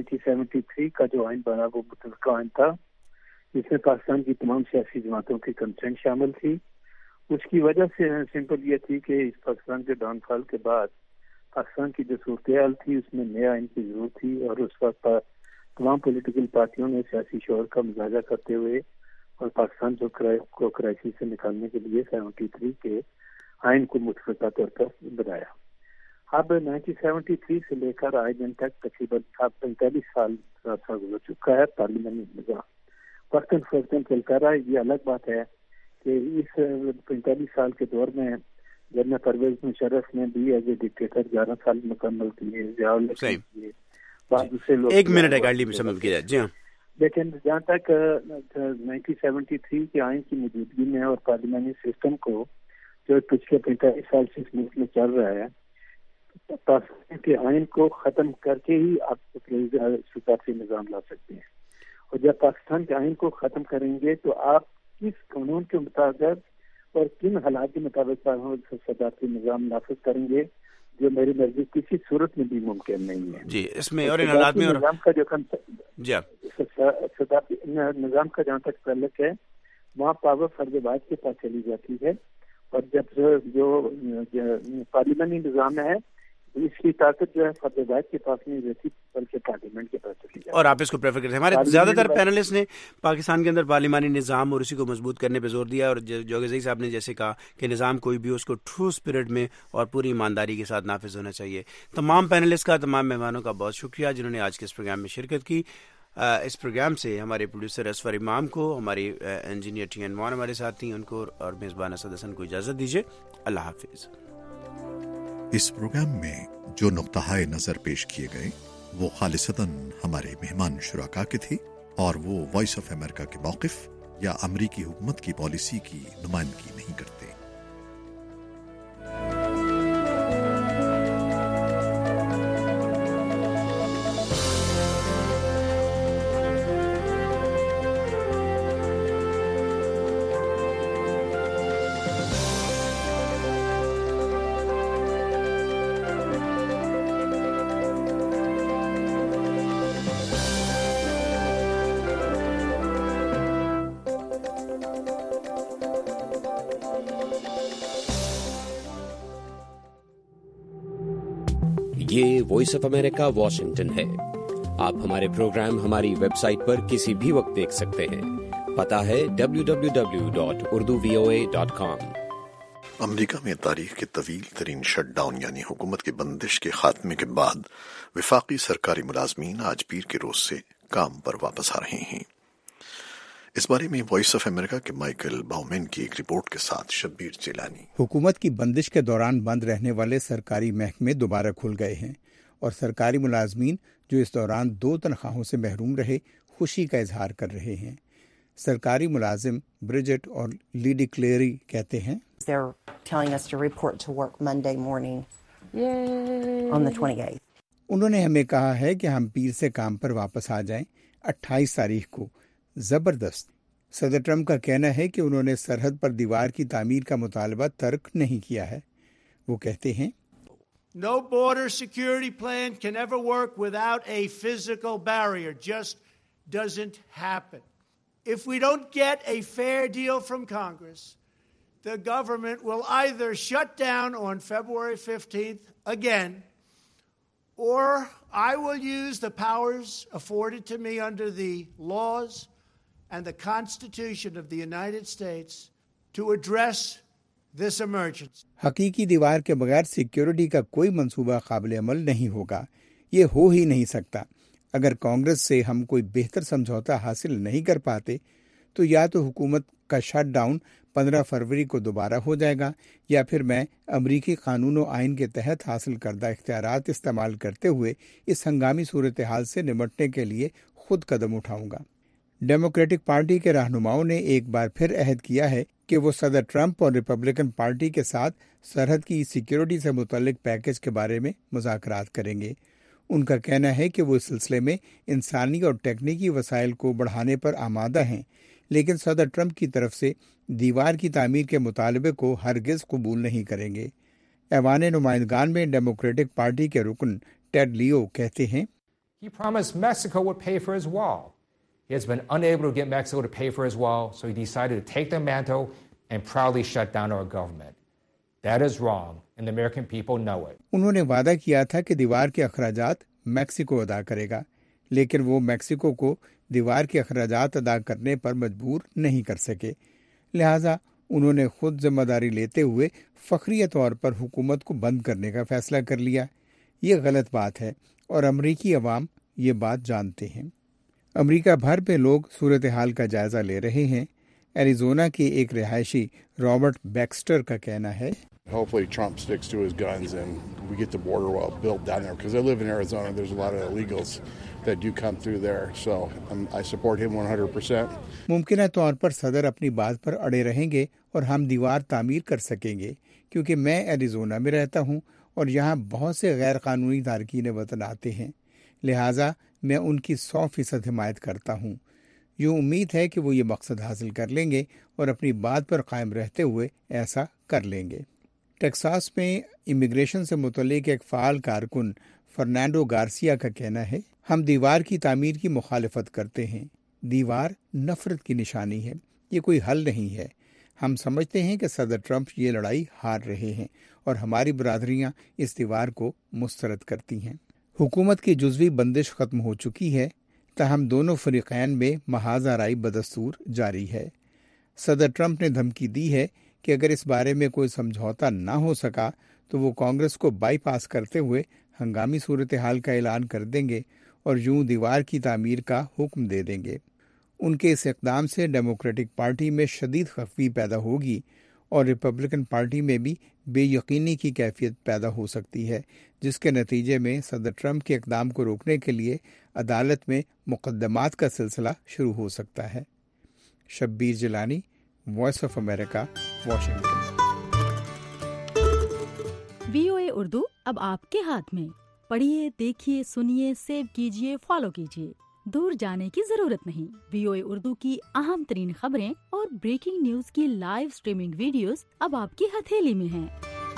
1973 का जो आइन बना वो मुतलका आइन था, जिसमें पाकिस्तान की तमाम सियासी जमातों की कंसेंट शामिल थी। उसकी वजह से सिंपल ये थी कि इस पाकिस्तान के डाउनफॉल के बाद पाकिस्तान की जो सूरत थी उसमें नया आइन की जरूरत थी, और उस वक्त तमाम पॉलिटिकल पार्टियों ने सियासी शोर का मुजाहरा करते हुए और पाकिस्तान को क्राइसिस से निकालने के लिए 73 के आइन को मुतलका तौर पर बनाया। अब 1973 से लेकर आज दिन तक तकरीबन 45 साल का गुजर चुका है। पार्लियामेंट निज़ाम वक्तन फवक्तन चलता रहा। ये अलग बात है कि इस 45 साल के दौर में जनरल परवेज मुशर्रफ ने भी एज ए डिक्टेटर 11 साल मुकम्मल किए, किए, दूसरे लोग 1 मिनट है जी हाँ। लेकिन जहाँ तक 1973 के आइन की मौजूदगी में और पार्लियामेंटी सिस्टम को जो पिछले 45 साल से इस मुल्क में चल रहा है, पाकिस्तान के आइन को खत्म करके ही आप सदारती निज़ाम ला सकते हैं। और जब पाकिस्तान के आइन को खत्म करेंगे तो आप किस कानून के मुताबिक और किन हालात के मुताबिक सदारती निज़ाम नाफिज करेंगे, जो मेरी मर्जी किसी सूरत में भी मुमकिन नहीं है। जी इसमें और इन हालात में निज़ाम का जो सदारती निज़ाम का जहाँ तक ताल्लुक है, वहाँ पावर फर्द वाहिद के पास चली जाती है, और जब जो पार्लियामेंटी निज़ाम है इसकी ताकत जो है फर्द वाहिद के पास नहीं रहती बल्कि पार्लियामेंट के पास चली जाती है। और आप इसको प्रेफर करते हैं। हमारे ज्यादातर पैनलिस्ट ने पाकिस्तान के अंदर पार्लियामानी निज़ाम और उसी को मजबूत करने पर जोर दिया, और जोगेज़ई साहब ने जैसे कहा कि निज़ाम कोई भी उसको ट्रू स्पिरिट में और पूरी ईमानदारी के साथ नाफिज होना चाहिए। तमाम पैनलिस्ट का, तमाम मेहमानों का बहुत शुक्रिया जिन्होंने आज के इस प्रोग्राम में शिरकत की। इस प्रोग्राम से हमारे प्रोड्यूसर असफर इमाम को, हमारी इंजीनियर टी एन मौन हमारे साथ थी, उनको और मेज़बान असद हसन को इजाज़त दीजिए। अल्लाह हाफिज़। इस प्रोग्राम में जो नुक्ता नज़र पेश किए गए वो खालिसतन हमारे मेहमान शुराका के थे, और वो वॉइस ऑफ अमेरिका के मौक़िफ़ या अमरीकी हुकूमत की पॉलिसी की नुमाइंदगी नहीं करते। یہ وائس آف امریکہ واشنگٹن ہے۔ آپ ہمارے پروگرام ہماری ویب سائٹ پر کسی بھی وقت دیکھ سکتے ہیں۔ پتہ ہے www.urduvoa.com۔ امریکہ میں تاریخ کے طویل ترین شٹ ڈاؤن یعنی حکومت کی بندش کے خاتمے کے بعد وفاقی سرکاری ملازمین آج پیر کے روز سے کام پر واپس آ رہے ہیں۔ اس بارے میں وائس آف امریکہ کے مائیکل باؤمین کی ایک رپورٹ کے ساتھ شبیر جیلانی۔ حکومت کی بندش کے دوران بند رہنے والے سرکاری محکمے دوبارہ کھل گئے ہیں اور سرکاری ملازمین جو اس دوران 2 تنخواہوں سے محروم رہے خوشی کا اظہار کر رہے ہیں۔ سرکاری ملازم برجٹ اور لیڈی کلیری کہتے ہیں انہوں نے ہمیں کہا ہے کہ ہم پیر سے کام پر واپس آ جائیں 28 تاریخ کو۔ زبردست۔ صدر ٹرمپ کا کہنا ہے کہ انہوں نے سرحد پر دیوار کی تعمیر کا مطالبہ ترک نہیں کیا ہے۔ وہ کہتے ہیں No border security plan can ever work without a physical barrier. Just doesn't happen. If we don't get a fair deal from Congress, the government will either shut down on February 15th again, or I will use the powers afforded to me under the laws and the Constitution of the United States to address this emergency. حقیقی دیوار کے بغیر security کا کوئی منصوبہ قابل عمل نہیں ہوگا۔ یہ ہو ہی نہیں سکتا۔ اگر کانگریس سے ہم کوئی بہتر سمجھوتا حاصل نہیں کر پاتے تو یا تو حکومت کا شٹ ڈاؤن 15 فروری کو دوبارہ ہو جائے گا یا پھر میں امریکی قانون و آئین کے تحت حاصل کردہ اختیارات استعمال کرتے ہوئے اس ہنگامی صورتحال سے نمٹنے کے لیے خود قدم اٹھاؤں گا۔ ڈیموکریٹک پارٹی کے رہنماؤں نے ایک بار پھر عہد کیا ہے کہ وہ صدر ٹرمپ اور ریپبلکن پارٹی کے ساتھ سرحد کی سیکیورٹی سے متعلق پیکج کے بارے میں مذاکرات کریں گے۔ ان کا کہنا ہے کہ وہ اس سلسلے میں انسانی اور ٹیکنیکی وسائل کو بڑھانے پر آمادہ ہیں، لیکن صدر ٹرمپ کی طرف سے دیوار کی تعمیر کے مطالبے کو ہرگز قبول نہیں کریں گے۔ ایوان نمائندگان میں ڈیموکریٹک پارٹی کے رکن ٹیڈ لیو کہتے ہیں He promised Mexico would pay for his wall. He has been unable to get Mexico to pay for his wall, so he decided to take the mantle and proudly shut down our government. That is wrong, and the American people know it. انہوں نے وعدہ کیا تھا کہ دیوار کے اخراجات Mexico ادا کرے گا، لیکن وہ میکسیکو کو دیوار کے اخراجات ادا کرنے پر مجبور نہیں کر سکے۔ لہٰذا انہوں نے خود ذمہ داری لیتے ہوئے فخریہ طور پر حکومت کو بند کرنے کا فیصلہ کر لیا۔ یہ غلط بات ہے اور امریکی عوام یہ بات جانتے ہیں۔ امریکہ بھر میں لوگ صورتحال کا جائزہ لے رہے ہیں۔ ایریزونا کے ایک رہائشی رابرٹ بیکسٹر کا کہنا ہے Hopefully Trump sticks to his guns and we get the border wall built down there because I live in Arizona. There's a lot of illegals that do come through there. So I support him 100%. ممکنہ طور پر صدر اپنی بات پر اڑے رہیں گے اور ہم دیوار تعمیر کر سکیں گے کیونکہ میں ایریزونا میں رہتا ہوں اور یہاں بہت سے غیر قانونی تارکین وطن آتے ہیں، لہٰذا میں ان کی 100% حمایت کرتا ہوں۔ یوں امید ہے کہ وہ یہ مقصد حاصل کر لیں گے اور اپنی بات پر قائم رہتے ہوئے ایسا کر لیں گے۔ ٹیکساس میں امیگریشن سے متعلق ایک فعال کارکن فرنانڈو گارسیا کا کہنا ہے ہم دیوار کی تعمیر کی مخالفت کرتے ہیں۔ دیوار نفرت کی نشانی ہے، یہ کوئی حل نہیں ہے۔ ہم سمجھتے ہیں کہ صدر ٹرمپ یہ لڑائی ہار رہے ہیں اور ہماری برادریاں اس دیوار کو مسترد کرتی ہیں۔ حکومت کی جزوی بندش ختم ہو چکی ہے، تاہم دونوں فریقین میں محاذ آرائی بدستور جاری ہے۔ صدر ٹرمپ نے دھمکی دی ہے کہ اگر اس بارے میں کوئی سمجھوتا نہ ہو سکا تو وہ کانگریس کو بائی پاس کرتے ہوئے ہنگامی صورتحال کا اعلان کر دیں گے اور یوں دیوار کی تعمیر کا حکم دے دیں گے۔ ان کے اس اقدام سے ڈیموکریٹک پارٹی میں شدید خفگی پیدا ہوگی اور ریپبلکن پارٹی میں بھی بے یقینی کی کیفیت پیدا ہو سکتی ہے، جس کے نتیجے میں صدر ٹرمپ کے اقدام کو روکنے کے لیے عدالت میں مقدمات کا سلسلہ شروع ہو سکتا ہے۔ Shabbir Jilani, voice of America, Washington. VOA Urdu اب آپ کے ہاتھ میں، پڑھیے، دیکھیے، سنیے، سیو کیجیے، فالو کیجیے۔ دور جانے کی ضرورت نہیں۔ VOA اردو کی اہم ترین خبریں اور بریکنگ نیوز کی لائیو سٹریمنگ ویڈیوز اب آپ کی ہتھیلی میں ہیں۔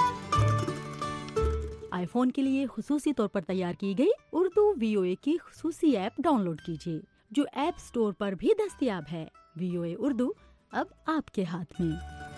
آئی فون کے لیے خصوصی طور پر تیار کی گئی اردو VOA کی خصوصی ایپ ڈاؤن لوڈ کیجیے، جو ایپ سٹور پر بھی دستیاب ہے۔ VOA اردو اب آپ کے ہاتھ میں۔